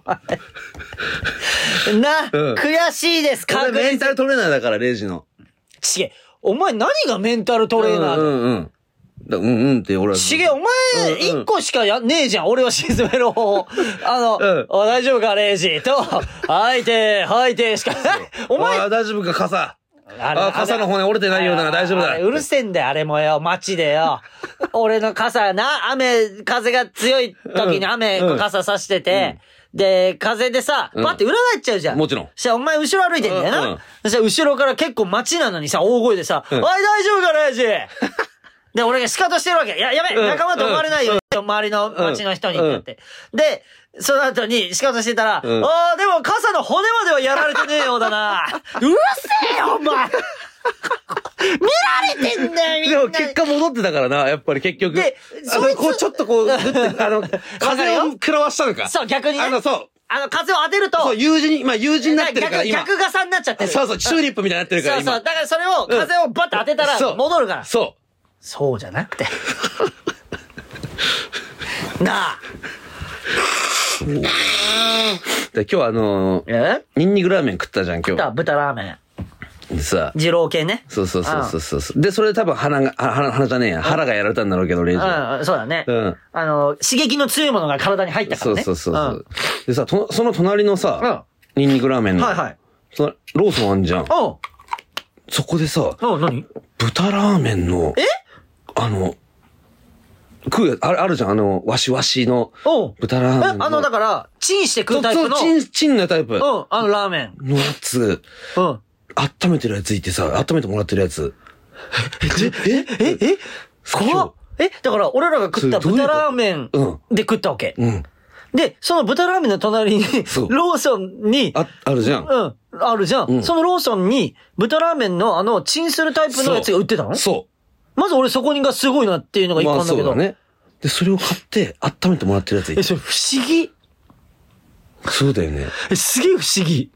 悔しいです、 俺メンタルトレーナーだから、レイジの。 ちげ、お前何がメンタルトレーナーだって俺は。 しげ、お前、一個しかねえじゃん。俺を沈める方法。大丈夫か、レイジと、吐いてしかない。お前。 大丈夫か、傘。傘の骨折れてないようなら大丈夫だ。 うるせえんだよ、あれもよ、街でよ。俺の傘な、風が強い時に傘さしてて、で、風でさ、パって裏返っちゃうじゃん。 もちろん。 そしたらお前後ろ歩いてんだよな。そしたら後ろから結構街なのにさ、大声でさ、おい大丈夫か、レイジで、俺が仕方してるわけ。やべ、仲間と思われないよ。周りの街の人にって。で、その後に仕方してたら、でも傘の骨まではやられてねえようだな。うるせえよ、お前見られてんだよ、みんな。 でも結果戻ってたからな、やっぱり結局。で、ちょっと風を食らわしたのか。 そう、逆にね。 そう。 風を当てると。 そう、U 字になってるから、今。 逆傘になっちゃってる。 そう、チューリップみたいになってるから、今。 そう、だからそれを、風をバッと当てたら、戻るから。 そう。 そうじゃなくて。なあ。 で今日ニンニクラーメン食ったじゃん、今日。 食った、豚ラーメン。 でさ。 二郎系ね。 そう。で、それで多分鼻じゃねえや。腹がやられたんだろうけど、レイジ。 そうだね。刺激の強いものが体に入ったからね。 そう。でさ、その隣のさ、ニンニクラーメンの。ローソンあんじゃん。そこでさ、 何？ 豚ラーメンの、食うやつ、あるじゃん、わしの、豚ラーメンの。 だから、チンして食うタイプの。 チンなタイプ。 ラーメン。 のやつ、温めてるやついてさ、温めてもらってるやつ。 怖っ。だから、俺らが食った豚ラーメンで食ったわけ。で、その豚ラーメンの隣に、ローソンに、 あるじゃん。 あるじゃん。そのローソンに、豚ラーメンのチンするタイプのやつが売ってたの？ そう。 まず俺そこがすごいなっていうのが一個なんだけど。 そうだね。で、それを買って温めてもらってるやついて。 それ不思議。 そうだよね。 すげえ不思議。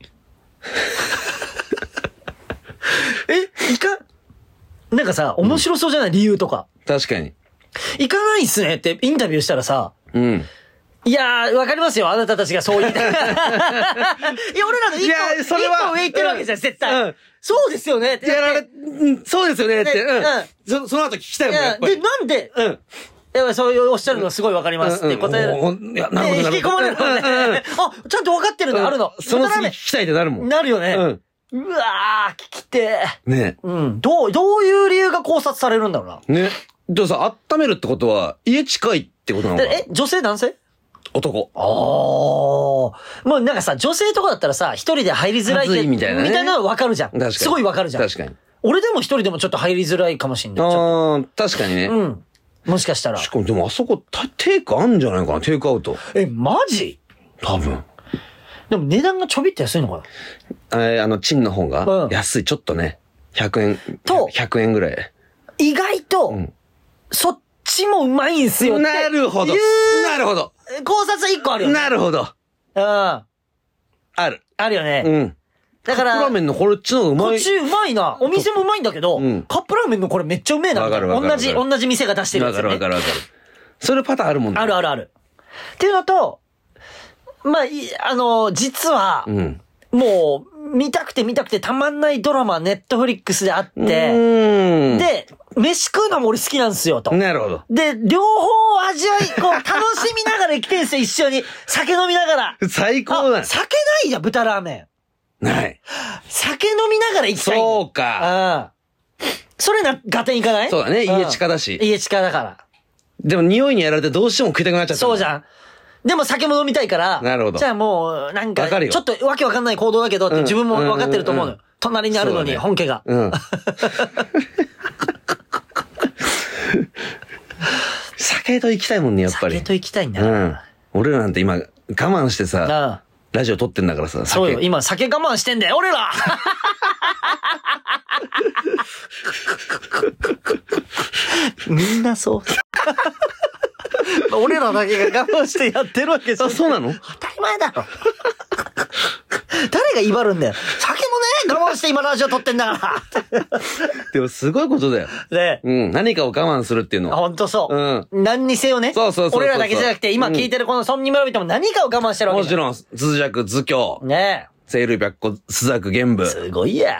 なんかさ、面白そうじゃない？理由とか。 確かに。 行かないっすねってインタビューしたらさ、いやー、わかりますよ、あなたたちがそう言いたい。いや、俺らの一個上行ってるわけじゃん、絶対。そうですよねって。 そうですよねって。その後聞きたいもん、やっぱり。 で、なんで、 やっぱそういうおっしゃるのすごいわかりますって答える。 いや、なるほど。 引き込まれるのね。あ、ちゃんとわかってるのあるの。 その次聞きたいってなるもん。 なるよね。 うん。 うわー、聞きてー。ね。 うん。どういう理由が考察されるんだろうな。 ね。でもさ、温めるってことは、家近いってことなのかな？ 女性男性？ 男。 ああ。もうなんかさ、女性とかだったらさ、一人で入りづらいって。 みたいなね。 みたいなのわかるじゃん。 確かに。 すごいわかるじゃん。 確かに。 俺でも一人でもちょっと入りづらいかもしんない。 ああ、確かにね。 うん。もしかしたら。 しかもでもあそこ、テイクあんじゃないかな、テイクアウト。 マジ？ 多分。 でも値段がちょびっと安いのかな？ チンの方が、安い、ちょっとね。100円。100円ぐらい。 意外と、そっちもうまいんすよって。 なるほど。なるほど。 考察1個あるよね。 なるほど。 ある。 あるよね。 うん。 だから、 カップラーメンのこっちの方がうまい。 こっちうまいな。お店もうまいんだけど、カップラーメンのこれめっちゃうめえな。同じ店が出してるやつね。 わかる。それパターンあるもんね。 ある。っていうのと、まあ、実は、もう、見たくてたまんないドラマ、ネットフリックスであって、で、飯食うのも俺好きなんですよ、と。 なるほど。 で、両方味わい、こう、楽しみながら生きてんすよ、一緒に。酒飲みながら。 最高だ。 酒ないじゃん、豚ラーメン。 ない。 酒飲みながら行きたい。 そうか。 それ合点いかない？ そうだね、家近だし。 家近だから。 でも匂いにやられてどうしても食いたくなっちゃった。 そうじゃん。でも酒も飲みたいから。 なるほど。 じゃあもう、なんか、ちょっとわけわかんない行動だけどって自分もわかってると思うのよ。隣にあるのに、本家が。 酒と行きたいもんね、やっぱり。 酒と行きたいんだな。 俺らなんて今、我慢してさ、ラジオ撮ってんだからさ、 そうよ、今酒我慢してんだよ、俺らみんなそう。俺らだけが我慢してやってるわけじゃん。 そうなの？ 当たり前だろ。誰が威張るんだよ。酒もね、我慢して今ラジオ撮ってんだから。 でもすごいことだよ。 ね。 何かを我慢するっていうのは。 ほんとそう。何にせよね。 そう。 俺らだけじゃなくて、今聞いてるこのソンニムラビットも何かを我慢してるわけもちろん、図弱、図強。 ね。 セール白虎、朱雀、玄武。 すごいや。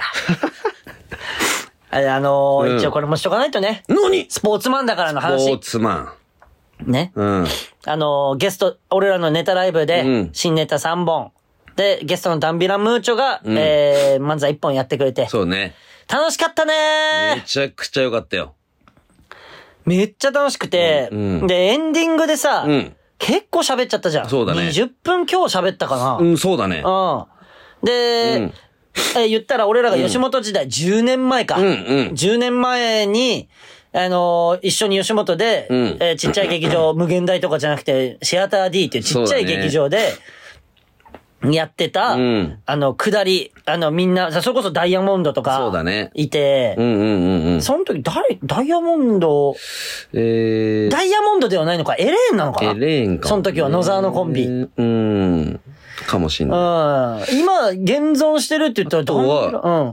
一応これもしとかないとね。 何？ スポーツマンだからの話。 スポーツマン。ね。ゲスト、俺らのネタライブで、新ネタ3本。で、ゲストのダンビラムーチョが、漫才1本やってくれて。 そうね。 楽しかったねー。 めちゃくちゃよかったよ。 めっちゃ楽しくて、で、エンディングでさ、結構喋っちゃったじゃん。 そうだね。 20分今日喋ったかな。 そうだね。 で、言ったら俺らが吉本時代10年前か。10年前に、一緒に吉本で、ちっちゃい劇場、無限大とかじゃなくて、シアター D っていうちっちゃい劇場で、やってた、下り、みんな、それこそダイヤモンドとか、 そうだね。 いて、その時、ダイヤモンド、ダイヤモンドではないのか、エレーンなのかな？ エレーンか。 その時は野沢のコンビ。 かもしんない。 今、現存してるって言ったらどうは、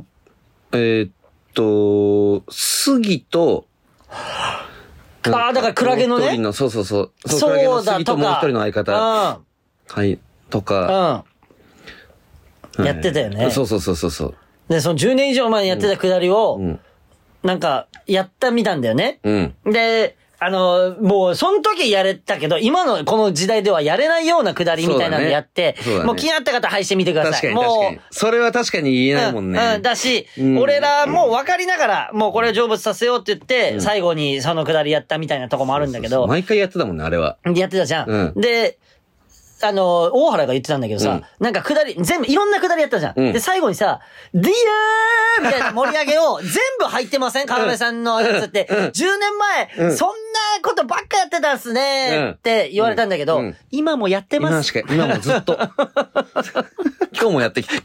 杉と、 だからクラゲのね。 そう。 そうだとか。 もう一人の相方。とか。 やってたよね。 そう。 で、その10年以上前にやってたくだりを、なんか、やったみたんだよね。で、もう、その時やれたけど、今のこの時代ではやれないようなくだりみたいなのやって、もう気になった方配信見てください。 確かに。それは確かに言えないもんね。 だし、俺らも分かりながら、もうこれを成仏させようって言って、最後にそのくだりやったみたいなとこもあるんだけど。 毎回やってたもんね、あれは。 やってたじゃん。で、大原が言ってたんだけどさ、なんか下り、全部、いろんな下りやったじゃん。で、最後にさ、ディアーみたいな盛り上げを全部入ってません？川辺さんのやつって。10年前、そんなことばっかやってたんすねって言われたんだけど、今もやってます。 今もずっと。今日もやってきた。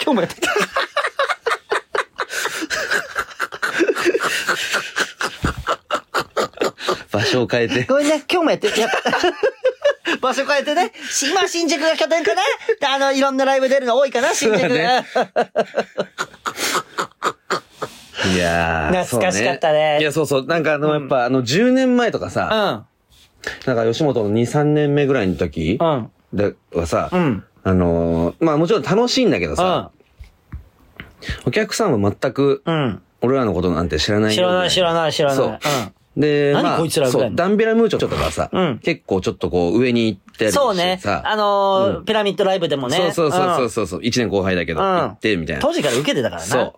場所を変えて。 ごめんね、今日もやって、場所変えてね。今、新宿が拠点かな？いろんなライブ出るの多いかな？新宿。 いやー。 懐かしかったね。 いや、そう。なんかやっぱ10年前とかさ、なんか吉本の2、3年目ぐらいの時ではさ、まあもちろん楽しいんだけどさ、お客さんは全く、俺らのことなんて知らないよ。 知らない。 そう。 で、 何こいつらぐらいのそう、ダンビラムーチョとかさ、結構ちょっとこう上に行ってるしさ。 そうね。ピラミッドライブでもね。 そう。1年後輩だけど、行って、みたいな。 当時から受けてたからな。 そう。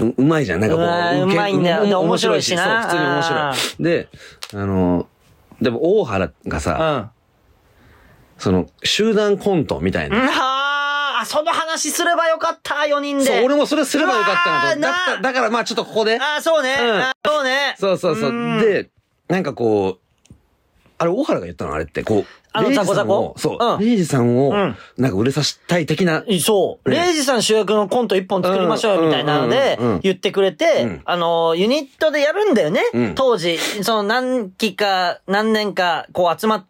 うまいじゃん。なんかこう。 うまいんだよ。面白いしな。 そう、普通に面白い。で、でも大原がさ、その、集団コントみたいな。 その話すればよかった、4人で。 そう、俺もそれすればよかったなと。だからまあちょっとここで。 そうね。そうね。 そう。で、なんかこう、あれ、大原が言ったのあれって、こう、 ザコザコそう。レイジさんを、なんか売れさせたい的な。 そう。レイジさん主役のコント1本作りましょうよ、みたいなので、言ってくれて、ユニットでやるんだよね。当時、その何年か、こう集まって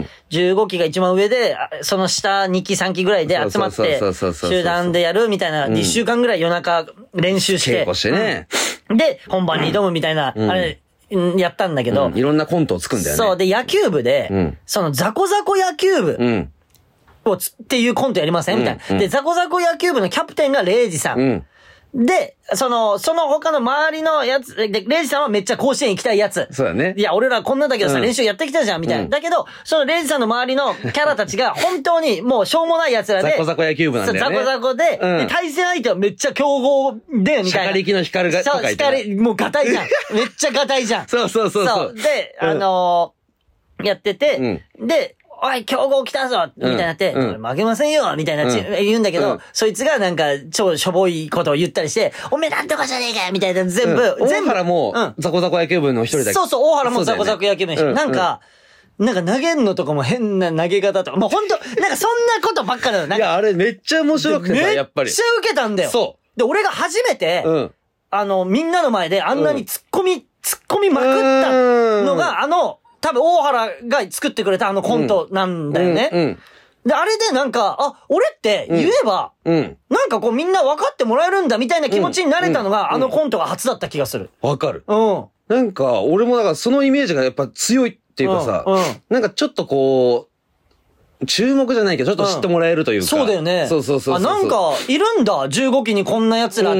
、15期が一番上で、その下2期3期ぐらいで集まって、集団でやるみたいな、1週間ぐらい夜中練習して。 稽古してね。 で、本番に挑むみたいな、あれ、やったんだけど、 いろんなコントを作るんだよね。 そう。で、野球部で、そのザコザコ野球部っていうコントやりませんみたいな。で、ザコザコ野球部のキャプテンがレイジさん。で、その他の周りのやつ、で、レイジさんはめっちゃ甲子園行きたいやつ。 そうだね。 いや、俺らこんなんだけどさ、練習やってきたじゃん、みたいな。だけど、そのレイジさんの周りのキャラたちが本当にもうしょうもない奴らで。 ザコザコ野球部なんだよね。 ザコザコで、対戦相手はめっちゃ強豪で、みたいな。 シャカリキの光が、 そう、光、もうガタイじゃん。めっちゃガタイじゃん。 そう。 で、やってて、で、おい、強豪来たぞみたいになって、負けませんよみたいな言うんだけど、そいつがなんか超しょぼいことを言ったりして、おめえなんとかじゃねえかみたいな全部。 大原も、ザコザコ野球部の一人だけ。 そう、大原もザコザコ野球部の一人。なんか投げんのとかも変な投げ方とか、もうほんと、なんかそんなことばっかだよ。 いや、あれめっちゃ面白くてさ、やっぱり。 めっちゃ受けたんだよ。 そう。 で、俺が初めて、みんなの前であんなに突っ込みまくったのが、多分大原が作ってくれたコントなんだよね。で、あれでなんか、俺って言えば、なんかこうみんな分かってもらえるんだみたいな気持ちになれたのが、コントが初だった気がする。 わかる。なんか、俺もだからそのイメージがやっぱ強いっていうかさ、なんかちょっとこう、注目じゃないけど、ちょっと知ってもらえるというか。 そうだよね。 そう。 なんか、いるんだ、15期にこんな奴らって、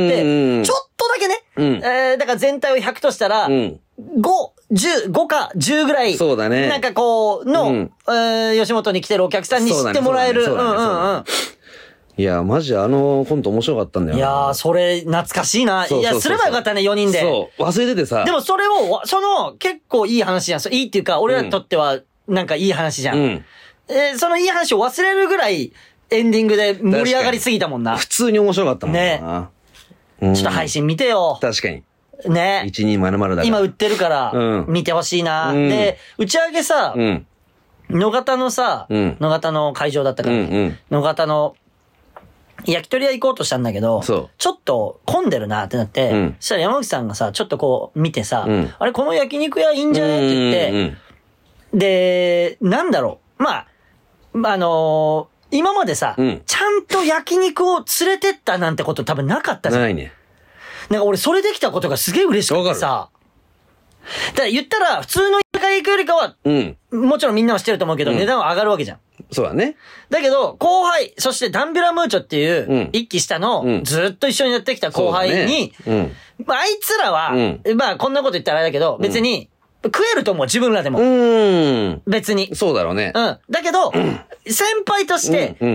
ちょっとだけね。だから全体を100としたら、5か10ぐらい。 そうだね。 なんかこう、吉本に来てるお客さんに知ってもらえる。 いや、マジコント面白かったんだよ。 いやそれ懐かしいな。いや、すればよかったね、4人で。 そう、忘れててさ。 でもそれを、結構いい話じゃん。いいっていうか、俺らにとっては、なんかいい話じゃん。そのいい話を忘れるぐらい、エンディングで盛り上がりすぎたもんな。 普通に面白かったもんな。 ね。ちょっと配信見てよ。 確かに。 ね。 1200だから。 今売ってるから、見てほしいな。で、打ち上げさ、野方のさ、野方の会場だったから、野方の焼き鳥屋行こうとしたんだけど、ちょっと混んでるなってなって、そしたら山口さんがさ、ちょっとこう見てさ、あれこの焼肉屋いいんじゃねって言って、で、なんだろう、まあ、今までさ、ちゃんと焼肉を連れてったなんてこと多分なかったじゃん。 ないね。 なんか俺それできたことがすげえ嬉しくてさ。だから言ったら普通の居酒屋行くよりかは、もちろんみんなは知ってると思うけど、値段は上がるわけじゃん。 そうだね。 だけど、後輩、そしてダンビラムーチョっていう、一期下の、ずっと一緒にやってきた後輩に、まああいつらは、まあこんなこと言ったらあれだけど、別に、食えると思う、自分らでも。別に。 そうだろうね。 だけど、先輩として、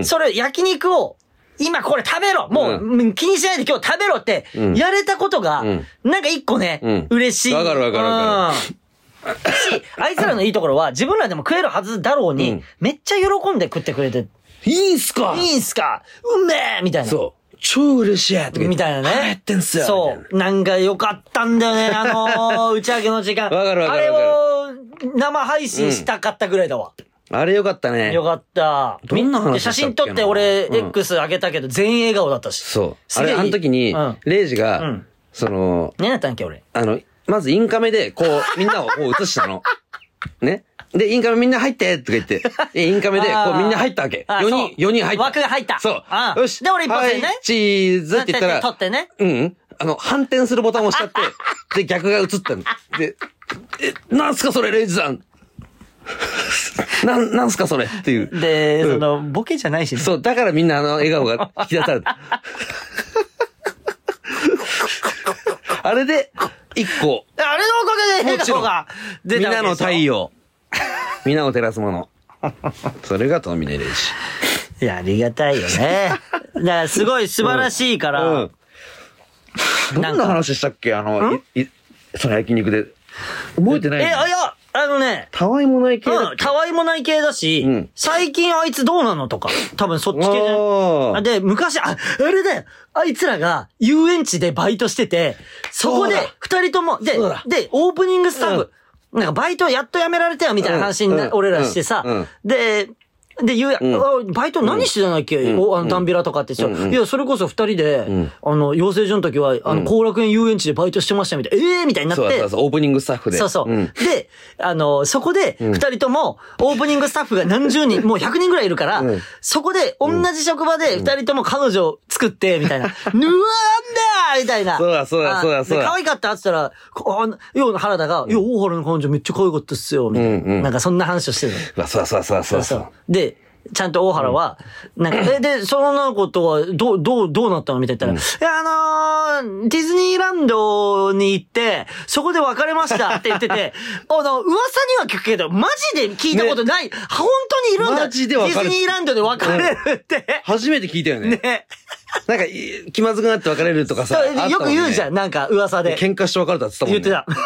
それ焼肉を、今これ食べろもう気にしないで今日食べろってやれたことが、なんか一個ね、嬉しい。 わかる。 し、あいつらのいいところは自分らでも食えるはずだろうに、めっちゃ喜んで食ってくれて。 いいんすかうめえみたいな。 そう。超嬉しいみたいなね。 やってんすよ。 そう。なんか良かったんだよね、打ち上げの時間。 わかる。 あれを生配信したかったぐらいだわ。 あれよかったね。 よかった。 どんな話だっけな。 写真撮って俺、X 上げたけど、全員笑顔だったし。 そう。あれ、あの時に、レイジが、 何やったんっけ、俺。 まずインカメで、こう、みんなをこう映したの。ね。で、インカメみんな入ってとか言って、インカメで、こうみんな入ったわけ。4人入った。 枠が入った。 そう。よし。 で、俺一発でね。 チーズって言ったら、 撮ってね。 反転するボタンを押しちゃって、で、逆が映ったの。で、なんすかそれ、レイジさん。なんすかそれっていう。 で、ボケじゃないしね。 そう、だからみんな笑顔が引き出された。あれで、一個。 あれのおかげで笑顔が出たわけでしょ。 皆の太陽。皆を照らすもの。それがトミネレイジ。 いや、ありがたいよね。だからすごい素晴らしいから。 どんな話したっけその焼肉で。覚えてないの？ いや、 たわいもない系だっけ？ たわいもない系だし、最近あいつどうなのとか、多分そっち系じゃん。で、昔、あれだよ。あいつらが遊園地でバイトしてて、そこで二人とも、で、オープニングスタッフ、なんかバイトやっと辞められたよみたいな話に俺らしてさ、で、バイト何してたんだっけ、ダンビラとかってさ、いや、それこそ二人で、養成所の時は、後楽園遊園地でバイトしてましたみたいな、みたいになって。 そう、オープニングスタッフで。 そう。で、そこで、二人とも、オープニングスタッフが何十人、もう100人ぐらいいるから、そこで、同じ職場で二人とも彼女を作って、みたいな。なんだみたいな。 そうだ。 可愛かったって言ったら、原田が、大原の彼女めっちゃ可愛かったっすよ、みたいな。なんかそんな話をしてるの。 そう。 で、ちゃんと大原は、なんか、で、その女の子とは、どうなったのみたいな言ったら、ディズニーランドに行って、そこで別れましたって言ってて、噂には聞くけど、マジで聞いたことない。本当にいるんだ。 マジで別れる。 ディズニーランドで別れるって。 初めて聞いたよね。 ね。 なんか、気まずくなって別れるとかさ。 よく言うじゃん、なんか噂で。 喧嘩して別れたって言ってたもんね。 言って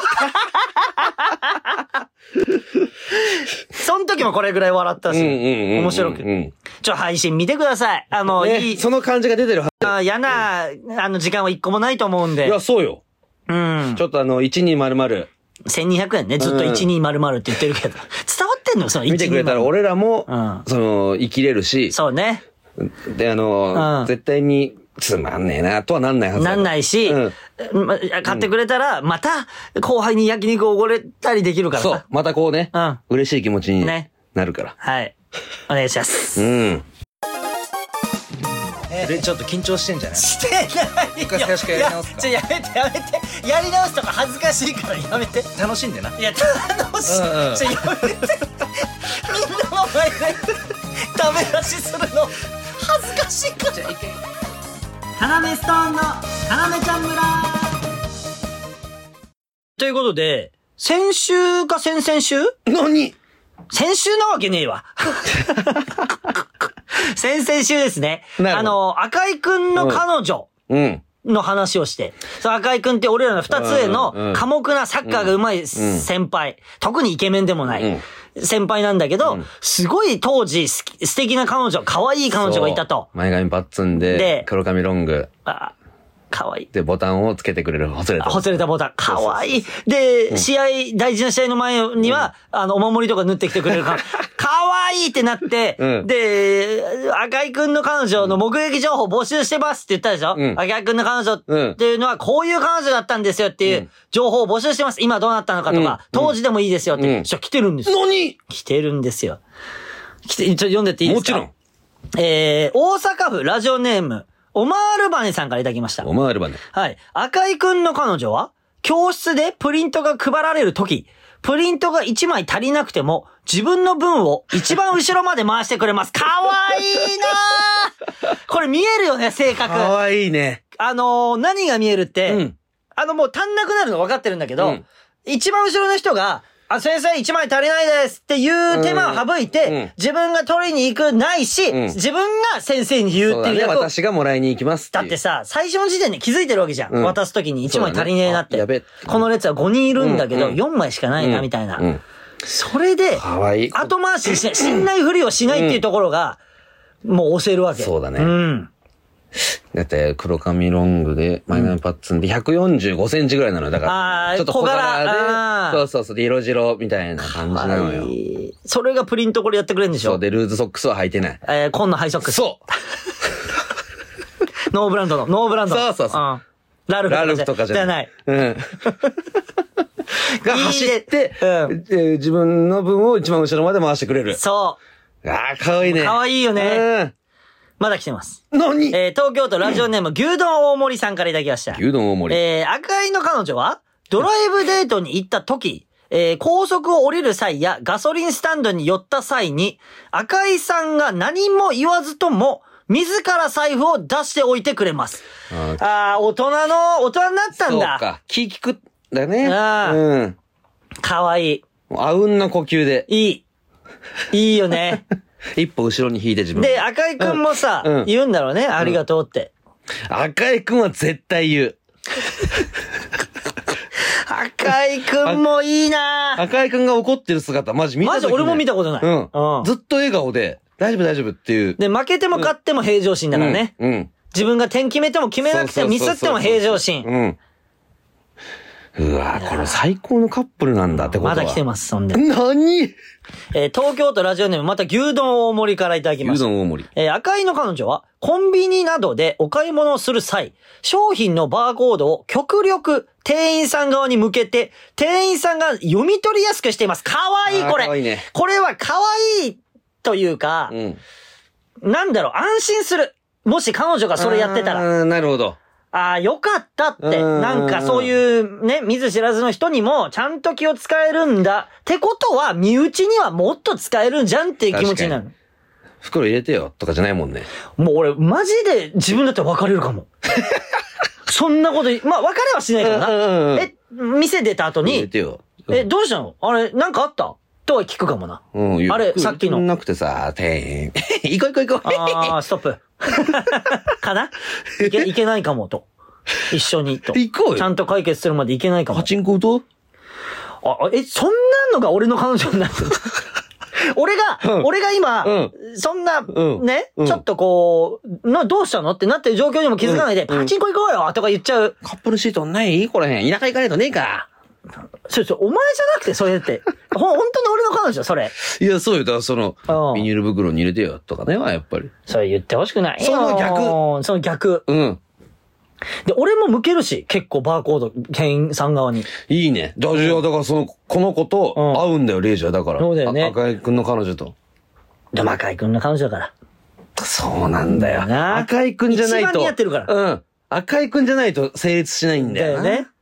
た。その時もこれぐらい笑ったし、面白く。配信見てください。 その感じが出てるはず。 嫌な、時間は一個もないと思うんで。 いや、そうよ。 ちょっと1200。 1200円ね。ずっと1200って言ってるけど。伝わってんのその1200。 見てくれたら俺らも、生きれるし。 そうね。 で、絶対に、つまんねえな、とはなんないはずだ。 なんないし、買ってくれたら、また、後輩に焼肉をおごれたりできるからさ。 そう。またこうね、嬉しい気持ちになるから。 はい。お願いします。 ちょっと緊張してんじゃない？ してないよ。 一回最初からやり直すか？ やめて。やり直すとか恥ずかしいからやめて。 楽しんでな。 いや、楽しい。やめて。みんなの前でダメ出しするの恥ずかしいから。じゃあ一回。花芽ストーンの花芽ちゃん村ということで、先週か先々週？ 何？ 先週なわけねえわ。先々週ですね。赤井くんの彼女の話をして、赤井くんって俺らの二つ上の寡黙なサッカーが上手い先輩、特にイケメンでもない先輩なんだけど、すごい当時素敵な彼女、可愛い彼女がいたと。 前髪パッツンで、黒髪ロング。 かわいい。 で、ボタンをつけてくれる、ほつれたボタン。かわいい。で、大事な試合の前には、お守りとか縫ってきてくれるから、かわいいってなって、で、赤井くんの彼女の目撃情報募集してますって言ったでしょ？赤井くんの彼女っていうのは、こういう彼女だったんですよっていう情報を募集してます。今どうなったのかとか、当時でもいいですよって。来てるんですよ。 何？ 来てるんですよ。ちょっと読んでっていいですか？ もちろん。 大阪府ラジオネーム、オマールバネさんからいただきました。 オマールバネ。 はい。赤井くんの彼女は、教室でプリントが配られるとき、プリントが1枚足りなくても、自分の分を一番後ろまで回してくれます。かわいいなぁこれ見えるよね、性格。 かわいいね。 何が見えるって、もう足んなくなるの分かってるんだけど、一番後ろの人が、先生1枚足りないですっていう手間を省いて、自分が取りに行くないし、自分が先生に言うっていう役を。 私がもらいに行きますだってさ、最初の時点で気づいてるわけじゃん。渡す時に1枚足りねえなって。この列は5人いるんだけど、4枚しかないな、みたいな。それで、後回しにしない、信頼ふりをしないっていうところが、もう押せるわけ。 そうだね。だって、黒髪ロングで、前髪パッツンで145センチぐらいなの。だから、ちょっと小柄で、そう、色白みたいな感じなのよ。 それがプリントこれやってくれるんでしょ？ そう、で、ルーズソックスは履いてない。 紺のハイソックス。 そうノーブランド。 そう。 ラルフとかじゃない。 が走って、自分の分を一番後ろまで回してくれる。 そう。 かわいいね。 かわいいよね。まだ来てます。 何？ 東京都ラジオネーム、牛丼大森さんからいただきました。 牛丼大森。 赤井の彼女は、ドライブデートに行った時、高速を降りる際やガソリンスタンドに寄った際に、赤井さんが何も言わずとも、自ら財布を出しておいてくれます。大人になったんだ。 そうか。気利くだよね。うん。 かわいい。 あうんな呼吸で。 いいよね。 一歩後ろに引いて自分。 で、赤井くんもさ、言うんだろうね。ありがとうって。 赤井くんは絶対言う。 赤井くんもいいな。 赤井くんが怒ってる姿、マジ見たことない。 マジ俺も見たことない。 うん。ずっと笑顔で、大丈夫大丈夫っていう。 で、負けても勝っても平常心だからね。うん。自分が点決めても決めなくてもミスっても平常心。うん。 うわこれ最高のカップルなんだってことは。 まだ来てます、そんで。 何東京都ラジオネームまた牛丼大盛りからいただきました。 牛丼大盛り。 赤井の彼女はコンビニなどでお買い物をする際、商品のバーコードを極力店員さん側に向けて、店員さんが読み取りやすくしています。かわいいこれ。かわいいね。これはかわいいというか、なんだろう、安心する。もし彼女がそれやってたら。 なるほど。 ああ、よかったって。なんかそういうね、見ず知らずの人にもちゃんと気を使えるんだ。ってことは、身内にはもっと使えるんじゃんっていう気持ちになる。 袋入れてよとかじゃないもんね。 もう俺、マジで自分だったら別れるかも。そんなこと、まあ別れはしないからな。店出た後に、入れてよ。どうしたのあれ、なんかあったとは聞くかもな。あれ、さっきの。 なくてさ、店員。行こう。 ああ、ストップ。かないけないかもと。一緒にと。 行こうよ。 ちゃんと解決するまでいけないかも。 パチンコ打とうそんなのが俺の彼女になる俺が今、そんな、ね、ちょっとこう、どうしたのってなってる状況にも気づかないで、パチンコ行こうよとか言っちゃう。 カップルシートないこれへん。田舎行かないとねえか。 お前じゃなくて、それって。本当の俺の彼女、それ。 いや、そうよ。だからビニール袋に入れてよ、とかね、やっぱり。 それ言ってほしくないよ。 その逆。で、俺も向けるし、結構バーコード、店員さん側に。 いいね。だからこの子と会うんだよ、レイジは。だから。 そうだよね。 赤井くんの彼女と。 でも赤井くんの彼女だから。 そうなんだよ。赤井くんじゃないと。 一番似合ってるから。 赤井くんじゃないと成立しないんだよ。 だよね。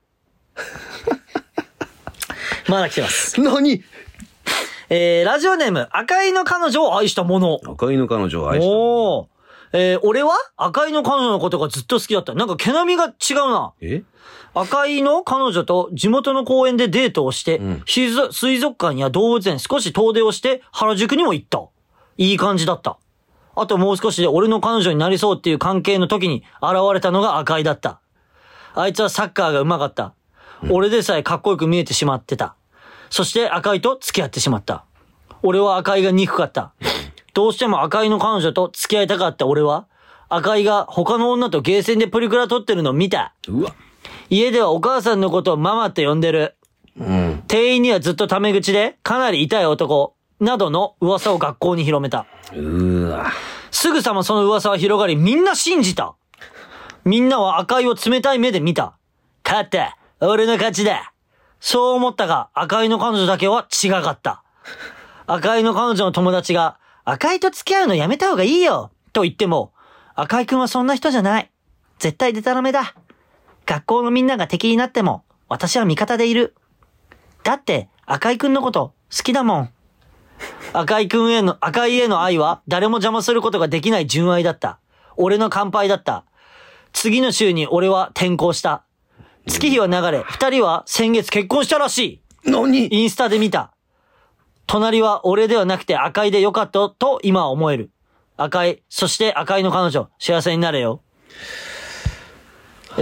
まだ来てます。 何ラジオネーム、赤井の彼女を愛したもの。 赤井の彼女を愛したもの。俺は赤井の彼女のことがずっと好きだった。なんか毛並みが違うな。赤井の彼女と地元の公園でデートをして、水族館や動物園少し遠出をして原宿にも行った。いい感じだった。あともう少しで俺の彼女になりそうっていう関係の時に現れたのが赤井だった。あいつはサッカーが上手かった。俺でさえかっこよく見えてしまってた。そして赤井と付き合ってしまった。俺は赤井が憎かった。どうしても赤井の彼女と付き合いたかった俺は、赤井が他の女とゲーセンでプリクラ撮ってるのを見た。家ではお母さんのことをママって呼んでる。店員にはずっとタメ口で、かなり痛い男、などの噂を学校に広めた。すぐさまその噂は広がり、みんな信じた。みんなは赤井を冷たい目で見た。勝った。俺の勝ちだ。そう思ったが、赤井の彼女だけは違かった。赤井の彼女の友達が、赤井と付き合うのやめた方がいいよと言っても、赤井くんはそんな人じゃない。絶対デタラメだ。学校のみんなが敵になっても、私は味方でいる。だって、赤井くんのこと好きだもん。赤井への愛は誰も邪魔することができない純愛だった。俺の乾杯だった。次の週に俺は転校した。月日は流れ、二人は先月結婚したらしい。 何？ インスタで見た。隣は俺ではなくて赤井でよかったと今は思える。赤井、そして赤井の彼女、幸せになれよ。う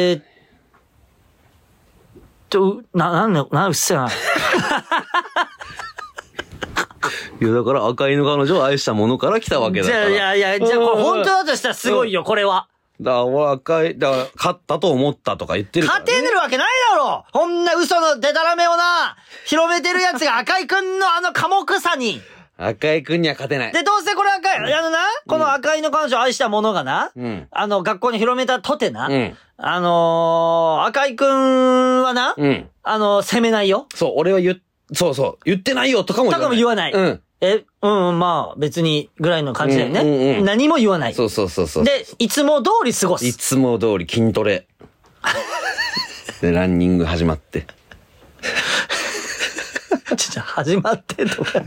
っせえな。 いや、だから赤井の彼女を愛したものから来たわけだから。 じゃあこれ本当だとしたらすごいよ、これは。 だから俺勝ったと思ったとか言ってるから、ね。 勝てるわけないだろこんな嘘のデタラメをな、広めてるやつが赤井くんの寡黙さに。 赤井くんには勝てない。 で、どうせこれ赤井、この赤井の彼女を愛したものがな、学校に広めたとてな、赤井くんはな、責めないよ。 そう、俺は言ってないよとかも言わない。まあ、別に、ぐらいの感じだよね。何も言わない。 そう。 で、いつも通り過ごす。 いつも通り筋トレ。で、ランニング始まって。 始まってとか。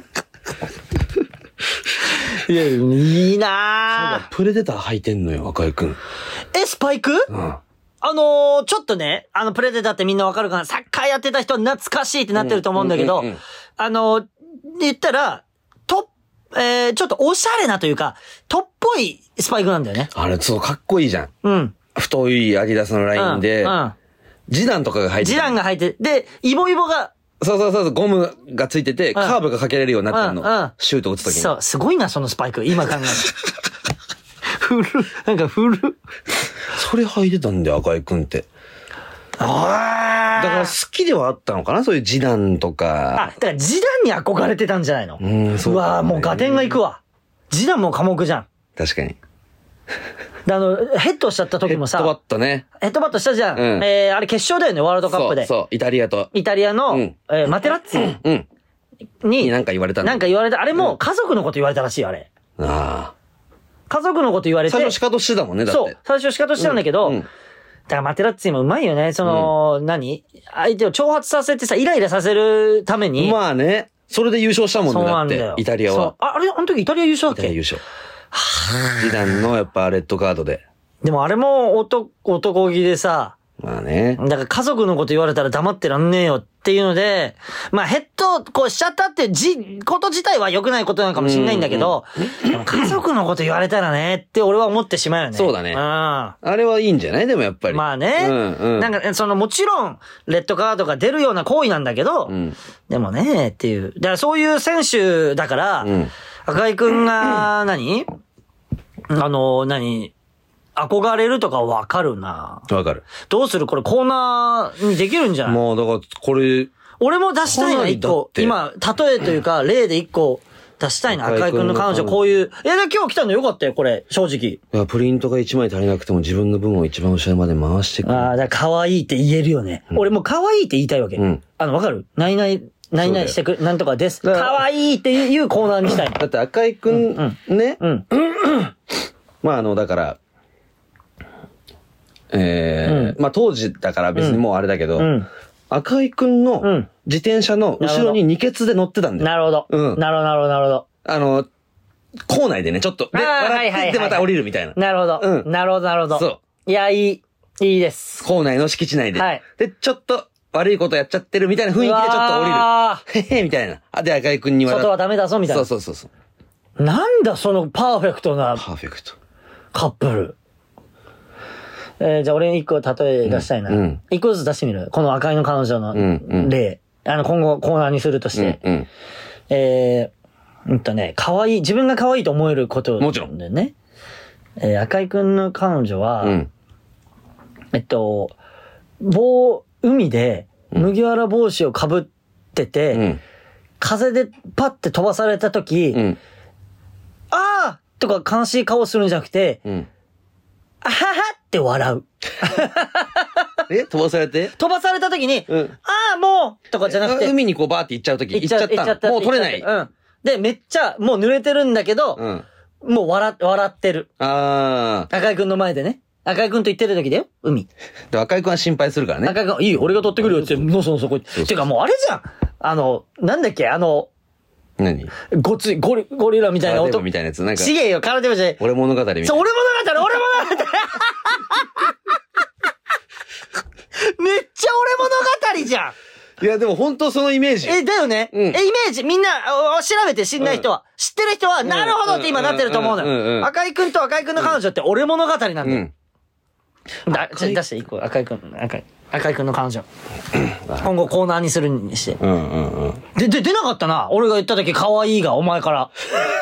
いや、いいなぁ。 プレデター履いてんのよ、赤井くん。 スパイク？ ちょっとね、プレデターってみんなわかるかな、サッカーやってた人は懐かしいってなってると思うんだけど、言ったら、ちょっとおしゃれなというか、トっぽいスパイクなんだよね。 あれ、そう、かっこいいじゃん。 うん。 太いアディダスのラインで、ジダンとかが入ってジダンが入って、で、イボイボが、 そう、ゴムがついてて、カーブがかけれるようになってるの。シュート打つときに。 そう、すごいな、そのスパイク。今考えて。なんか古。 それ履いてたんだよ、赤井くんって。だから好きではあったのかな、そういうジダンとか。 だからジダンに憧れてたんじゃないの？うわもうガテンが行くわ。ジダンも寡黙じゃん。 確かに。 でヘッドしちゃった時もさ。 ヘッドバットね。 ヘッドバットしたじゃん。あれ決勝だよね、ワールドカップで。 そう、イタリアの、マテラッツィに。 なんか言われたんだ。 なんか言われた。あれも家族のこと言われたらしいよ、あれ。 ああ。 家族のこと言われて。 最初仕方してたもんね、だって。 そう、最初仕方してたんだけど、だからマテラッツィもうまいよね。相手を挑発させてさ、イライラさせるために。 まあね。それで優勝したもんね、だって。イタリアは。 あれ、あの時イタリア優勝だっけ？ イタリア優勝。ジダンのやっぱレッドカードで。 でもあれも男気でさ。 まあね。 だから家族のこと言われたら黙ってらんねえよっていうので、まあヘッドこうしちゃったってこと自体は良くないことなのかもしれないんだけど、でも家族のこと言われたらねって俺は思ってしまうよね。 そうだね。あれはいいんじゃない？でもやっぱり。 まあね。なんかもちろんレッドカードが出るような行為なんだけど、でもねっていう。だからそういう選手だから、赤井くんが憧れるとかわかるな。 わかる。 どうする？これコーナーにできるんじゃない？ もうだからこれ。 俺も出したいな、一個。今、例えというか、例で一個出したいな。赤井くんの彼女こういう。今日来たのよかったよ、これ、正直。 いや、プリントが1枚足りなくても自分の分を一番後ろまで回してくる。 だから可愛いって言えるよね。俺も可愛いって言いたいわけ。わかる？何々してく、なんとかです。可愛いっていうコーナーにしたい。 だって赤井くん、ね。まあだから、まあ当時だから別にもうあれだけど、赤井くんの自転車の後ろに二ケツで乗ってたんだよ。 なるほど。なるほど。 校内でね、ちょっと、で、笑ってでまた降りるみたいな。 なるほど。なるほど。そう。いや、いいです。 校内の敷地内で。はい。で、ちょっと悪いことやっちゃってるみたいな雰囲気でちょっと降りる。へへみたいな。で、赤井くんに外はダメだぞみたいな。 そう。 なんだそのパーフェクトな。 パーフェクト。 カップル。じゃあ俺一個例え出したいな。一個ずつ出してみる。この赤井の彼女の例。今後コーナーにするとして。可愛い、自分が可愛いと思えることもちろんでね。赤井くんの彼女は、海で麦わら帽子をかぶってて、風でパッて飛ばされた時、あーとか悲しい顔するんじゃなくて、あははって笑う。 飛ばされて飛ばされた時に、ああ、もうとかじゃなくて。 海にこうバーって行っちゃう時行っちゃった。もう取れない。 で、めっちゃ、もう濡れてるんだけど、もう笑ってる。赤井くんの前でね。赤井くんと言ってる時だよ、海。 で、赤井くんは心配するからね。 赤井くん、いいよ、俺が取ってくるよって、のそのそこ。てかもうあれじゃん。なんだっけ、 何ゴリラみたいな音。みたいなやつ。なんか。 ちげえよ、空手もじゃない。 俺物語みたいな。 そう、俺物語めっちゃ俺物語じゃん。 いや、でも本当そのイメージ。 だよね。イメージ、みんな、調べて知んない人は、知ってる人は、なるほどって今なってると思うのよ。赤井くんと赤井くんの彼女って俺物語なんだよ。出して一個、赤井くんの彼女。今後コーナーにするにして。出なかったな。俺が言った時可愛いが、お前から。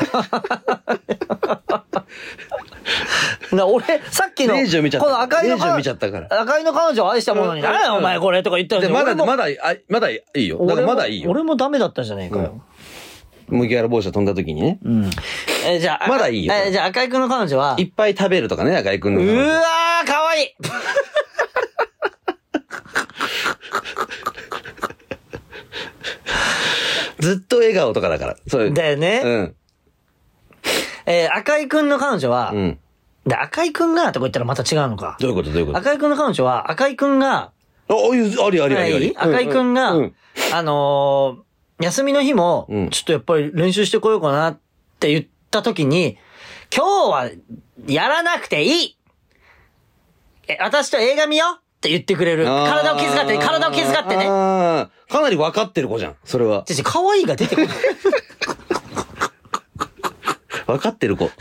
俺、さっきの、この赤井の彼女を愛したものに、何やお前これとか言ったら、 まだいいよ。だからまだいいよ。 俺もダメだったじゃねえかよ。 麦わら帽子が飛んだ時にね。 じゃあ、 まだいいよ。 じゃあ赤井くんの彼女は、 いっぱい食べるとかね、赤井くんの。 うわー、かわいいずっと笑顔とかだから。そうだよね。赤井くんの彼女は、で、赤井くんがとか言ったらまた違うのか。 どういうこと赤井くんの彼女は、赤井くんが、 あり。 赤井くんが、休みの日も、ちょっとやっぱり練習してこようかなって言った時に、今日はやらなくていい私と映画見ようって言ってくれる。体を気遣ってね、体を気遣ってね。 かなり分かってる子じゃん、それは。 可愛いが出てこない。 分かってる子。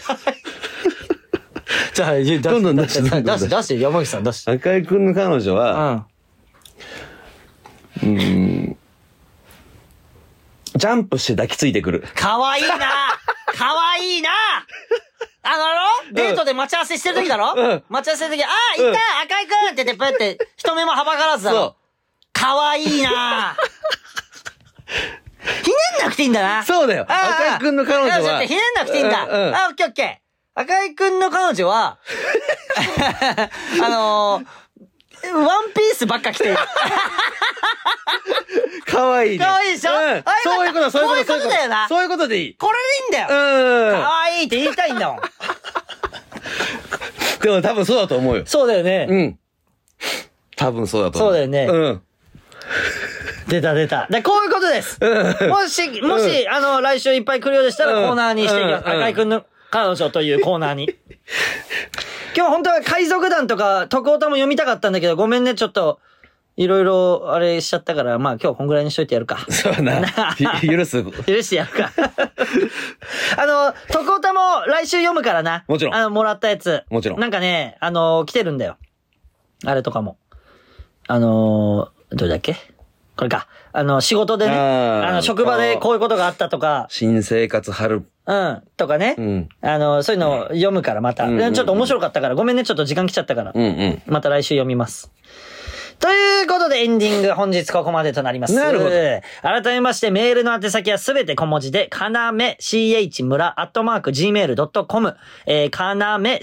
じゃあ、 どんどん出して、 出して、山口さん出して。 赤井くんの彼女は、ジャンプして抱きついてくる。 かわいいなかわいいなデートで待ち合わせしてる時だろ、待ち合わせの時、いた赤井くんって言って、プって、人目もはばからずだろ。かわいいなひねんなくていいんだな。 そうだよ。赤井くんの彼女は。 ひねんなくていいんだ。オッケーオッケー。赤井くんの彼女は、ワンピースばっか着てる。 かわいいね。 かわいいでしょ、 そういうこと、そういうことだよな。 そういうことでいい。 これでいいんだよ。かわいいって言いたいんだもん。 でも多分そうだと思うよ。 そうだよね。 多分そうだと思う。 そうだよね。出た。で、こういうことです。もし、来週いっぱい来るようでしたらコーナーにしていきます。赤井くんの彼女というコーナーに。今日本当は海賊団とか徳オタも読みたかったんだけど、ごめんね、ちょっと、いろいろあれしちゃったから、今日こんぐらいにしといてやるか。 そうな。許してやるか。徳オタも来週読むからな。 もちろん。 もらったやつ。 もちろん。 なんかね、来てるんだよ。あれとかも。どれだっけこれか。仕事でね。職場でこういうことがあったとか。 新生活春。 とかね。そういうのを読むからまた。ちょっと面白かったから。ごめんね、ちょっと時間来ちゃったから。また来週読みます。ということでエンディング本日ここまでとなります。 なるほど。 改めましてメールの宛先はすべて小文字で、かなめ chmura@gmail.com、かなめ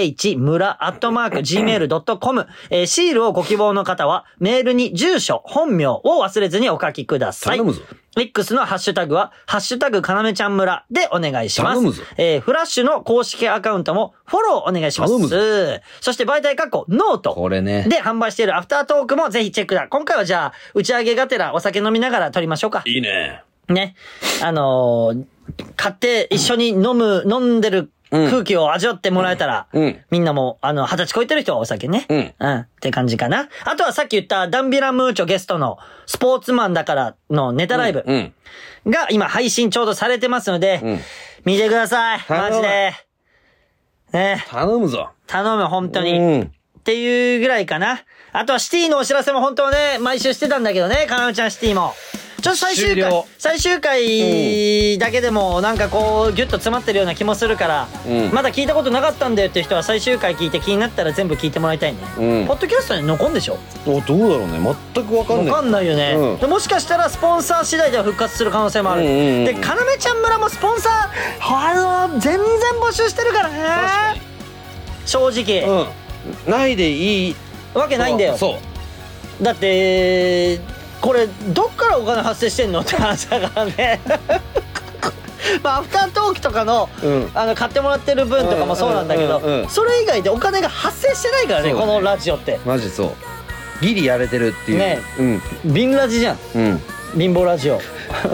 chmura@gmail.com、シールをご希望の方はメールに住所、本名を忘れずにお書きください。 頼むぞ。 X のハッシュタグは、ハッシュタグかなめちゃん村でお願いします。 頼むぞ。 フラッシュの公式アカウントもフォローお願いします。 頼むぞ。 そして媒体ノート。 これね。 で販売しているアフタートークもぜひチェックだ。今回はじゃあ、打ち上げがてらお酒飲みながら撮りましょうか。 いいね。 ね。買って一緒に飲んでる空気を味わってもらえたら、みんなも、20歳超えてる人はお酒ね。って感じかな。あとはさっき言ったダンビラムーチョゲストのスポーツマンだからのネタライブが今配信ちょうどされてますので、見てください。マジで。ね。 頼むぞ。 頼む、本当に。っていうぐらいかな。あとはシティのお知らせも本当はね、毎週してたんだけどね、かなめちゃんシティも。ちょっと最終回だけでもなんかこうギュッと詰まってるような気もするから、まだ聞いたことなかったんだよっていう人は最終回聞いて気になったら全部聞いてもらいたいね。ポッドキャストに残んでしょ。 どうだろうね、全く分かんない。 分かんないよね。でもしかしたらスポンサー次第では復活する可能性もある。で、かなめちゃん村もスポンサー全然募集してるからね。正直、 ないでいいわけないんだよ。そうだってこれどっからお金発生してんのって話だからね。アフタートークとかの、買ってもらってる分とかもそうなんだけど、それ以外でお金が発生してないからね、このラジオって。 マジそう。ギリやれてるっていうね。貧ラジじゃん。貧乏ラジオ。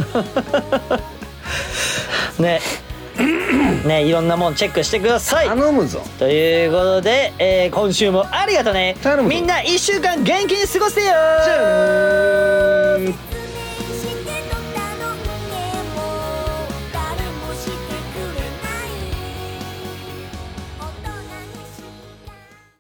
ね。ね、いろんなもんチェックしてください。 頼むぞ。 ということで、今週もありがとうね。みんな1週間元気に過ごせよー。